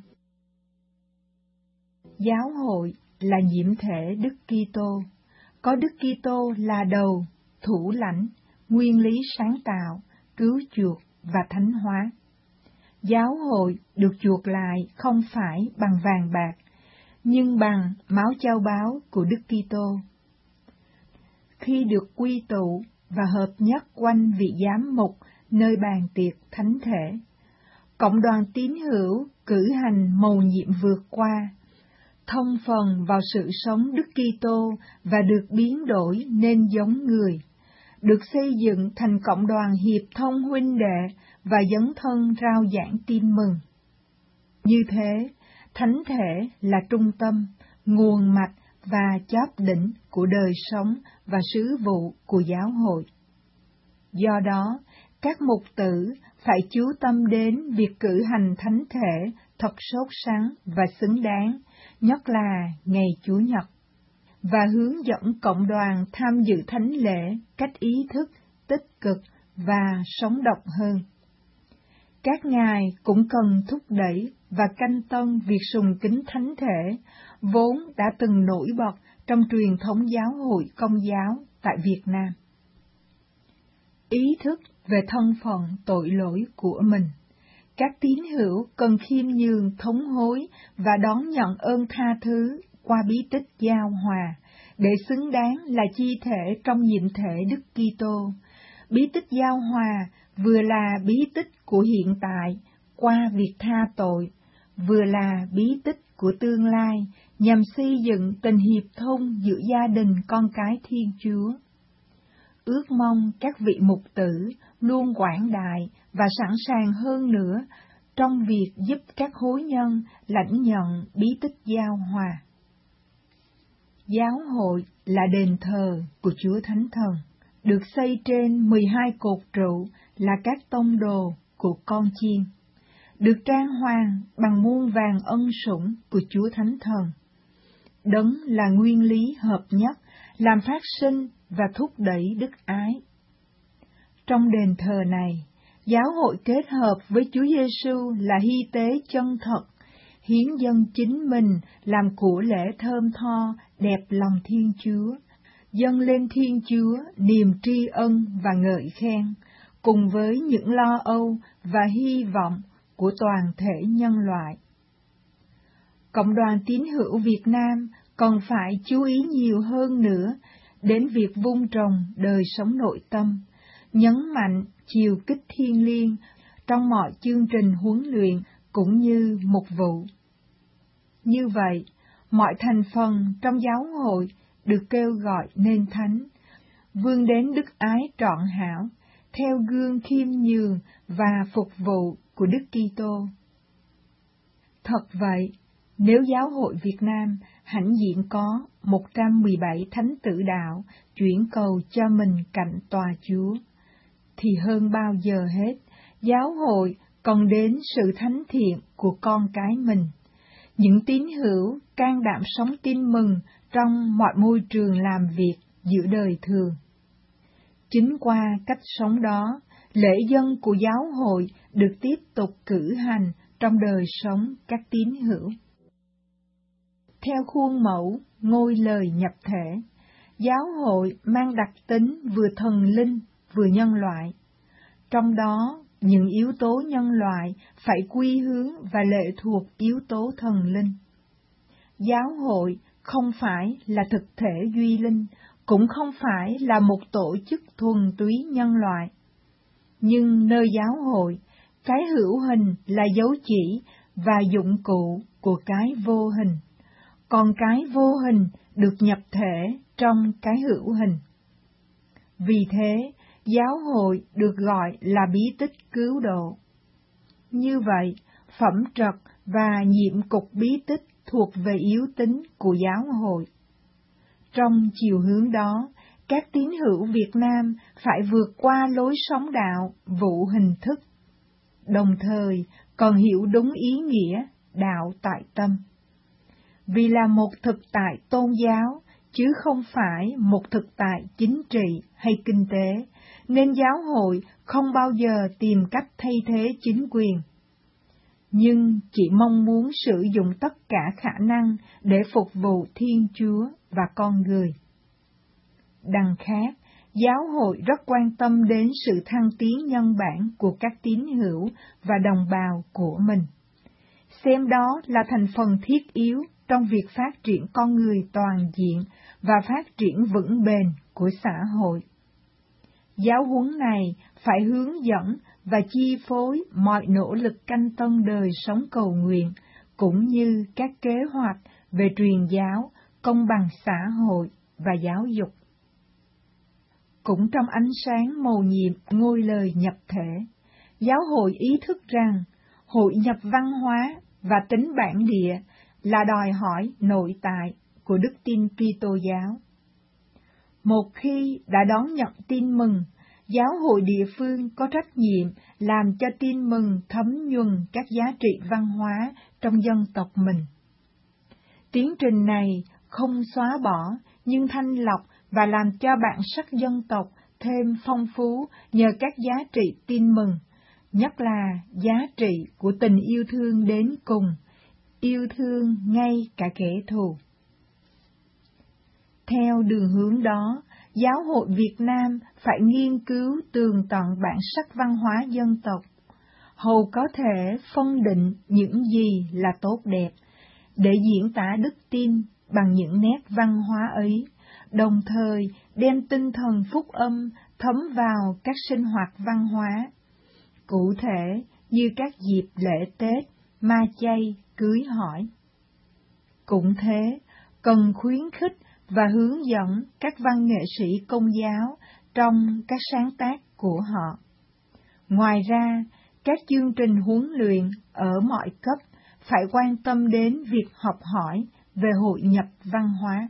Giáo hội là nhiễm thể Đức Kitô, có Đức Kitô là đầu, thủ lãnh, nguyên lý sáng tạo, cứu chuộc và thánh hóa. Giáo hội được chuộc lại không phải bằng vàng bạc, nhưng bằng máu châu báu của Đức Kitô. Khi được quy tụ và hợp nhất quanh vị giám mục nơi bàn tiệc thánh thể, cộng đoàn tín hữu cử hành mầu nhiệm vượt qua, thông phần vào sự sống Đức Kitô và được biến đổi nên giống người, được xây dựng thành cộng đoàn hiệp thông huynh đệ và dấn thân rao giảng tin mừng. Như thế, thánh thể là trung tâm, nguồn mạch và chóp đỉnh của đời sống và sứ vụ của giáo hội. Do đó, các mục tử phải chú tâm đến việc cử hành thánh thể thật sốt sắng và xứng đáng, nhất là ngày Chủ nhật, và hướng dẫn cộng đoàn tham dự thánh lễ cách ý thức, tích cực và sống động hơn. Các ngài cũng cần thúc đẩy và canh tân việc sùng kính thánh thể, vốn đã từng nổi bật trong truyền thống giáo hội Công giáo tại Việt Nam. ý thức về thân phận tội lỗi của mình. Các tín hữu cần khiêm nhường thống hối và đón nhận ơn tha thứ qua bí tích giao hòa, để xứng đáng là chi thể trong nhiệm thể Đức Kitô. Bí tích giao hòa vừa là bí tích của hiện tại qua việc tha tội, vừa là bí tích của tương lai nhằm xây dựng tình hiệp thông giữa gia đình con cái Thiên Chúa. Ước mong các vị mục tử luôn quảng đại và sẵn sàng hơn nữa trong việc giúp các hối nhân lãnh nhận bí tích giao hòa. Giáo hội là đền thờ của Chúa Thánh Thần, được xây trên 12 cột trụ là các tông đồ của con chiên, được trang hoàng bằng muôn vàng ân sủng của Chúa Thánh Thần. Đấng là nguyên lý hợp nhất, làm phát sinh và thúc đẩy đức ái. Trong đền thờ này, giáo hội kết hợp với Chúa Giêsu là hy tế chân thật, hiến dâng chính mình làm của lễ thơm tho đẹp lòng Thiên Chúa, dâng lên Thiên Chúa niềm tri ân và ngợi khen, cùng với những lo âu và hy vọng của toàn thể nhân loại. Cộng đoàn tín hữu Việt Nam còn phải chú ý nhiều hơn nữa đến việc vun trồng đời sống nội tâm, nhấn mạnh chiều kích thiêng liêng trong mọi chương trình huấn luyện cũng như mục vụ. Như vậy, mọi thành phần trong giáo hội được kêu gọi nên thánh, vươn đến đức ái trọn hảo, theo gương khiêm nhường và phục vụ của Đức Kitô. Thật vậy, nếu giáo hội Việt Nam hãnh diện có 117 thánh tử đạo chuyển cầu cho mình cạnh tòa Chúa, thì hơn bao giờ hết, giáo hội còn đến sự thánh thiện của con cái mình, những tín hữu can đảm sống tin mừng trong mọi môi trường làm việc giữa đời thường. Chính qua cách sống đó, lễ dân của giáo hội được tiếp tục cử hành trong đời sống các tín hữu. Theo khuôn mẫu ngôi lời nhập thể, giáo hội mang đặc tính vừa thần linh vừa nhân loại. Trong đó, những yếu tố nhân loại phải quy hướng và lệ thuộc yếu tố thần linh. Giáo hội không phải là thực thể duy linh, cũng không phải là một tổ chức thuần túy nhân loại. Nhưng nơi giáo hội, cái hữu hình là dấu chỉ và dụng cụ của cái vô hình, còn cái vô hình được nhập thể trong cái hữu hình. Vì thế, giáo hội được gọi là bí tích cứu độ. Như vậy, phẩm trật và nhiệm cục bí tích thuộc về yếu tính của giáo hội. Trong chiều hướng đó, các tín hữu Việt Nam phải vượt qua lối sống đạo vụ hình thức, đồng thời còn hiểu đúng ý nghĩa đạo tại tâm. Vì là một thực tại tôn giáo, chứ không phải một thực tại chính trị hay kinh tế, nên giáo hội không bao giờ tìm cách thay thế chính quyền, nhưng chỉ mong muốn sử dụng tất cả khả năng để phục vụ Thiên Chúa và con người. Đằng khác, giáo hội rất quan tâm đến sự thăng tiến nhân bản của các tín hữu và đồng bào của mình, xem đó là thành phần thiết yếu trong việc phát triển con người toàn diện và phát triển vững bền của xã hội. Giáo huấn này phải hướng dẫn và chi phối mọi nỗ lực canh tân đời sống cầu nguyện, cũng như các kế hoạch về truyền giáo, công bằng xã hội và giáo dục. Cũng trong ánh sáng mầu nhiệm ngôi lời nhập thể, giáo hội ý thức rằng hội nhập văn hóa và tính bản địa là đòi hỏi nội tại của đức tin Kitô giáo. Một khi đã đón nhận tin mừng, giáo hội địa phương có trách nhiệm làm cho tin mừng thấm nhuần các giá trị văn hóa trong dân tộc mình. Tiến trình này không xóa bỏ, nhưng thanh lọc và làm cho bản sắc dân tộc thêm phong phú nhờ các giá trị tin mừng, nhất là giá trị của tình yêu thương đến cùng, yêu thương ngay cả kẻ thù. Theo đường hướng đó, Giáo hội Việt Nam phải nghiên cứu tường tận bản sắc văn hóa dân tộc, hầu có thể phân định những gì là tốt đẹp, để diễn tả đức tin bằng những nét văn hóa ấy, đồng thời đem tinh thần phúc âm thấm vào các sinh hoạt văn hóa, cụ thể như các dịp lễ Tết, ma chay, cưới hỏi. Cũng thế, cần khuyến khích và hướng dẫn các văn nghệ sĩ Công giáo trong các sáng tác của họ. Ngoài ra, các chương trình huấn luyện ở mọi cấp phải quan tâm đến việc học hỏi về hội nhập văn hóa.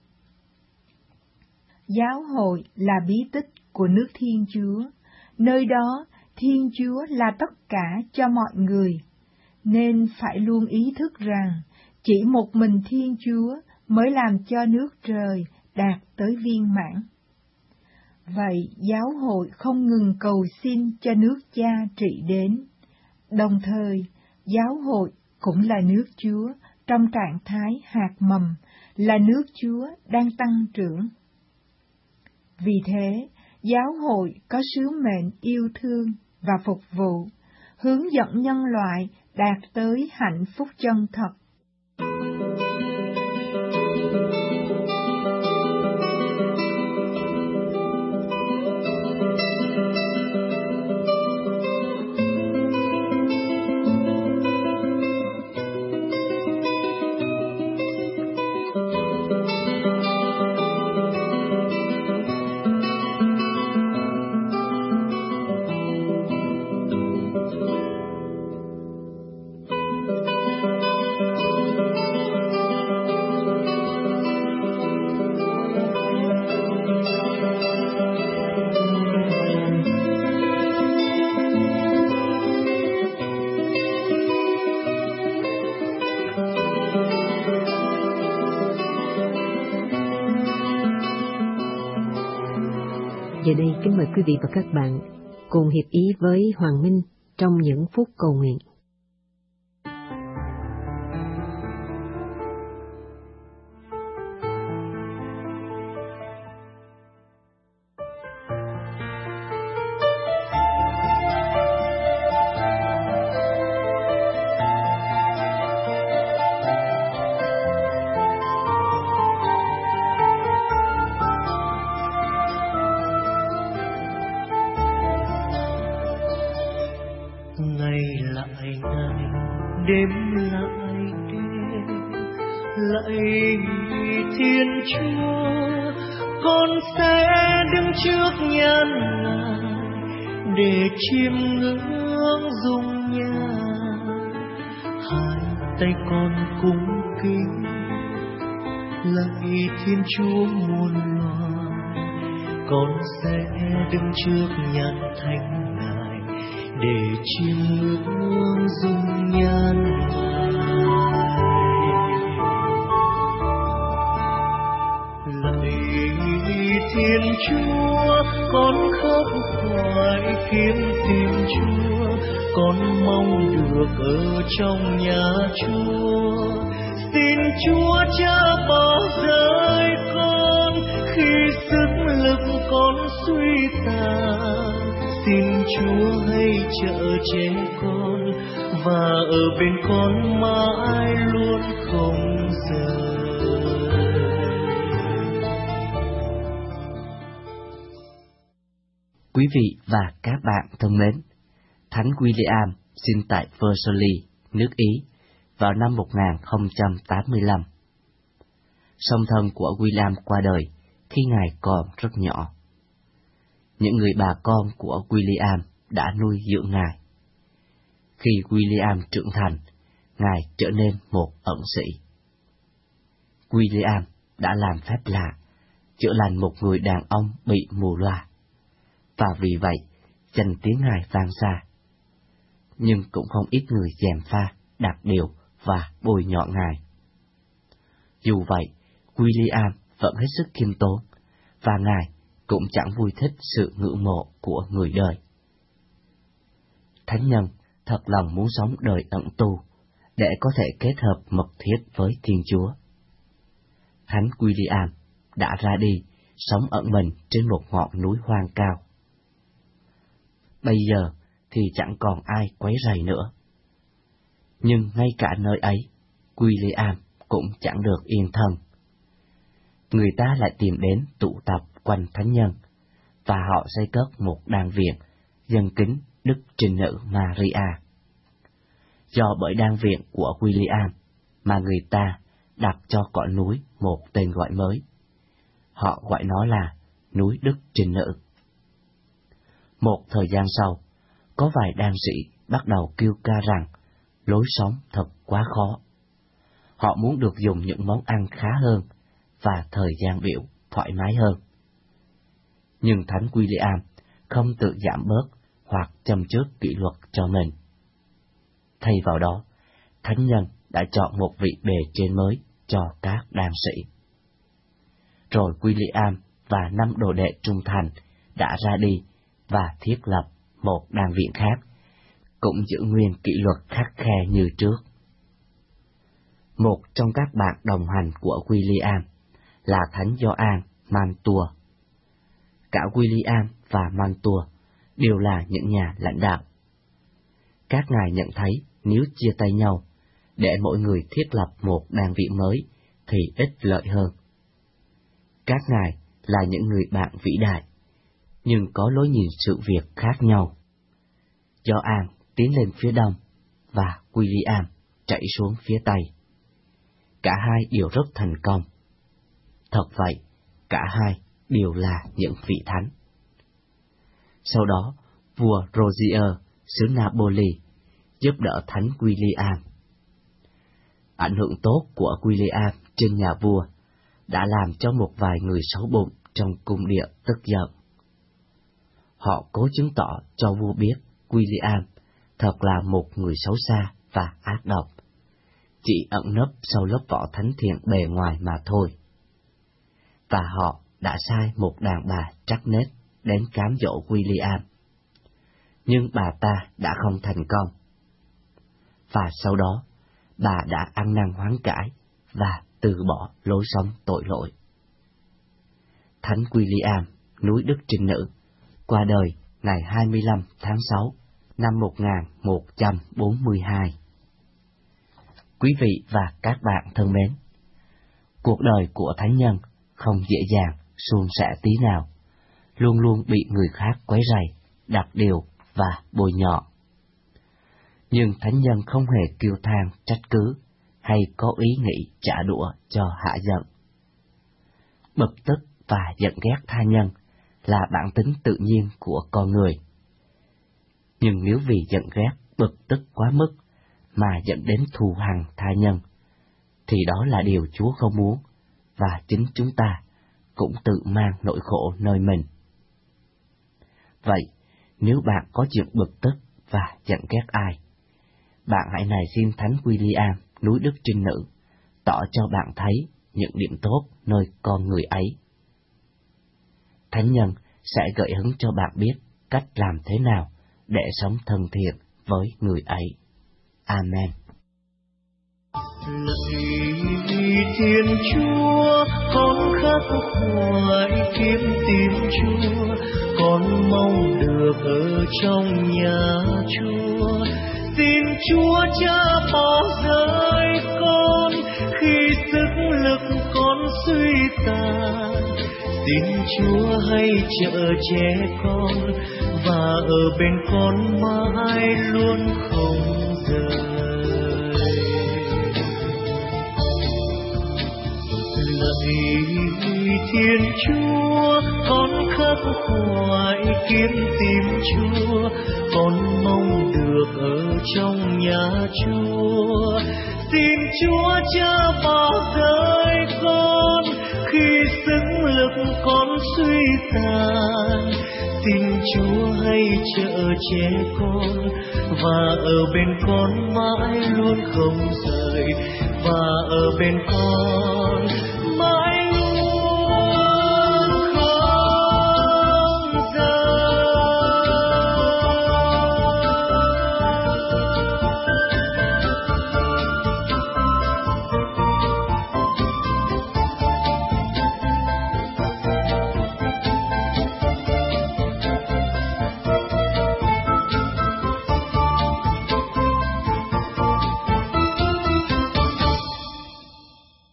Giáo hội là bí tích của nước Thiên Chúa, nơi đó Thiên Chúa là tất cả cho mọi người, nên phải luôn ý thức rằng chỉ một mình Thiên Chúa mới làm cho nước trời đạt tới viên mãn. Vậy giáo hội không ngừng cầu xin cho nước Cha trị đến, đồng thời giáo hội cũng là nước Chúa trong trạng thái hạt mầm, là nước Chúa đang tăng trưởng. Vì thế, giáo hội có sứ mệnh yêu thương và phục vụ, hướng dẫn nhân loại đạt tới hạnh phúc chân thật. Giờ đây kính mời quý vị và các bạn cùng hiệp ý với Hoàng Minh trong những phút cầu nguyện. Đêm lại đêm, lạy Thiên Chúa, con sẽ đứng trước nhan Ngài để chiêm ngưỡng dung nhan. Hai tay con cung kính, lạy Thiên Chúa muôn loài, con sẽ đứng trước nhan thánh Ngài để chiêm ngưỡng dung nhan Ngài. Lạy Thiên Chúa, con khóc hoài kiếm tìm Chúa, con mong được ở trong nhà Chúa. Xin Chúa chớ bỏ rơi con khi sức lực con suy tàn. Xin Chúa hãy chở che con và ở bên con mãi luôn không rời. Quý vị và các bạn thân mến, Thánh William sinh tại Versailles, nước Ý vào năm 1085. Song thân của William qua đời khi Ngài còn rất nhỏ. Những người bà con của William đã nuôi dưỡng Ngài. Khi William trưởng thành, Ngài trở nên một ẩn sĩ. William đã làm phép lạ, chữa lành một người đàn ông bị mù loa, và vì vậy danh tiếng Ngài vang xa. Nhưng cũng không ít người gièm pha, đặt điều và bôi nhọ Ngài. Dù vậy, William vẫn hết sức khiêm tốn, và Ngài cũng chẳng vui thích sự ngưỡng mộ của người đời. Thánh nhân thật lòng muốn sống đời ẩn tu, để có thể kết hợp mật thiết với Thiên Chúa. Thánh William đã ra đi sống ẩn mình trên một ngọn núi hoang cao. Bây giờ thì chẳng còn ai quấy rầy nữa. Nhưng ngay cả nơi ấy, William cũng chẳng được yên thân. Người ta lại tìm đến tụ tập quanh thánh nhân, và họ xây cất một đàn viện dâng kính Đức Trinh Nữ Maria. Do bởi đàn viện của William mà người ta đặt cho cõi núi một tên gọi mới. Họ gọi nó là núi Đức Trinh Nữ. Một thời gian sau, có vài đan sĩ bắt đầu kêu ca rằng lối sống thật quá khó. Họ muốn được dùng những món ăn khá hơn và thời gian biểu thoải mái hơn. Nhưng Thánh William không tự giảm bớt hoặc châm trước kỷ luật cho mình. Thay vào đó, thánh nhân đã chọn một vị bề trên mới cho các đan sĩ. Rồi William và 5 đồ đệ trung thành đã ra đi và thiết lập một đan viện khác, cũng giữ nguyên kỷ luật khắt khe như trước. Một trong các bạn đồng hành của William là Thánh Gioan Mantua. Cả William và Mantua đều là những nhà lãnh đạo. Các ngài nhận thấy nếu chia tay nhau, để mỗi người thiết lập một đan viện mới thì ít lợi hơn. Các ngài là những người bạn vĩ đại, nhưng có lối nhìn sự việc khác nhau. Gioan tiến lên phía đông, và William chạy xuống phía tây. Cả hai đều rất thành công. Thật vậy, cả hai đều là những vị thánh. Sau đó, vua Rogier xứ Napoli giúp đỡ Thánh William. Ảnh hưởng tốt của William trên nhà vua đã làm cho một vài người xấu bụng trong cung điện tức giận. Họ cố chứng tỏ cho vua biết William thật là một người xấu xa và ác độc, chỉ ẩn nấp sau lớp vỏ thánh thiện bề ngoài mà thôi. Và họ đã sai một đàn bà trắc nết đến cám dỗ William. Nhưng bà ta đã không thành công. Và sau đó, bà đã ăn năn hoán cải và từ bỏ lối sống tội lỗi. Thánh William, núi Đức Trinh Nữ, qua đời ngày 25 tháng 6 năm 1142. Quý vị và các bạn thân mến, cuộc đời của thánh nhân không dễ dàng, suôn sẻ tí nào, luôn luôn bị người khác quấy rầy, đặt điều và bôi nhọ. Nhưng thánh nhân không hề kêu than trách cứ hay có ý nghĩ trả đũa cho hạ giận. Bực tức và giận ghét tha nhân là bản tính tự nhiên của con người. Nhưng nếu vì giận ghét, bực tức quá mức mà dẫn đến thù hằn tha nhân, thì đó là điều Chúa không muốn, và chính chúng ta cũng tự mang nỗi khổ nơi mình. Vậy, nếu bạn có chuyện bực tức và giận ghét ai, bạn hãy này xin Thánh William, núi Đức Trinh Nữ, tỏ cho bạn thấy những điểm tốt nơi con người ấy. Thánh nhân sẽ gợi hứng cho bạn biết cách làm thế nào để sống thân thiện với người ấy. Amen. Lạy Thiên Chúa, con khắc khoải kiếm tìm Chúa, con mong được ở trong nhà Chúa. Xin Chúa chớ bỏ rơi con khi sức lực con suy tàn. Xin Chúa hãy chở che con và ở bên con mãi luôn không rời. Lạy Thiên Chúa, con khắc khoải kiếm tìm Chúa, con mong được ở trong nhà Chúa. Xin Chúa chớ bỏ rơi con khi sức lực con suy tàn. Xin Chúa hãy chở che con và ở bên con mãi luôn không rời, và ở bên con mãi luôn không rời.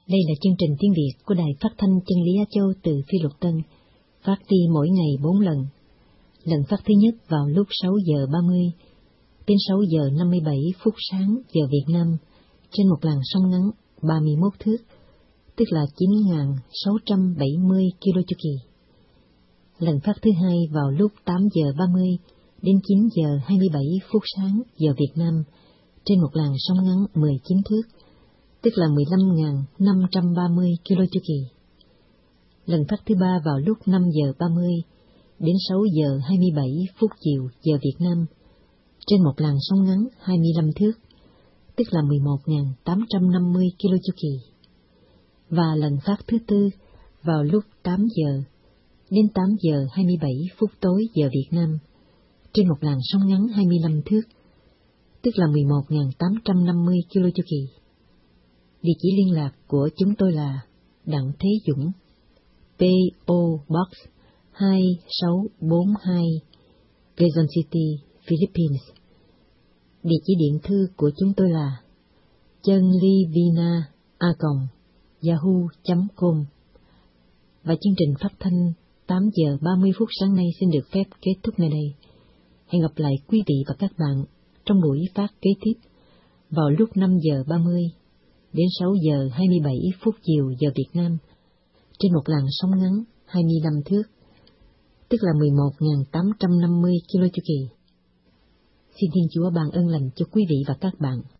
Đây là chương trình tiếng Việt của Đài Phát thanh Chân lý Á Châu từ Phi Luật Tân, phát đi mỗi ngày 4 lần. Lần phát thứ nhất vào lúc 6 giờ 30 đến 6 giờ 57 phút sáng giờ Việt Nam, trên một làn sóng ngắn 31 thước, tức là 9.670 km chu kỳ. Lần phát thứ hai vào lúc 8 giờ 30 đến 9 giờ 27 phút sáng giờ Việt Nam, trên một làn sóng ngắn 19 thước, tức là 15.530 km chu kỳ. Lần phát thứ ba vào lúc 5 giờ 30 đến 6 giờ 27 phút chiều giờ Việt Nam, trên một làn sóng ngắn 25 thước, tức là 11.850 km chu kỳ. Và lần phát thứ tư vào lúc 8 giờ đến 8 giờ 27 phút tối giờ Việt Nam, trên một làn sóng ngắn 25 thước, tức là 11.850 km chu kỳ. Địa chỉ liên lạc của chúng tôi là Đặng Thế Dũng, P.O. Box 2642, Quezon City, Philippines. Địa chỉ điện thư của chúng tôi là chanlivina@yahoo.com. Và chương trình phát thanh 8 giờ 30 phút sáng nay xin được phép kết thúc nơi đây. Hẹn gặp lại quý vị và các bạn trong buổi phát kế tiếp vào lúc 5 giờ 30 đến 6 giờ 27 phút chiều giờ Việt Nam, trên một làn sóng ngắn 25 thước, tức là 11.850 km chu kỳ. Xin Thiên Chúa ban ơn lành cho quý vị và các bạn.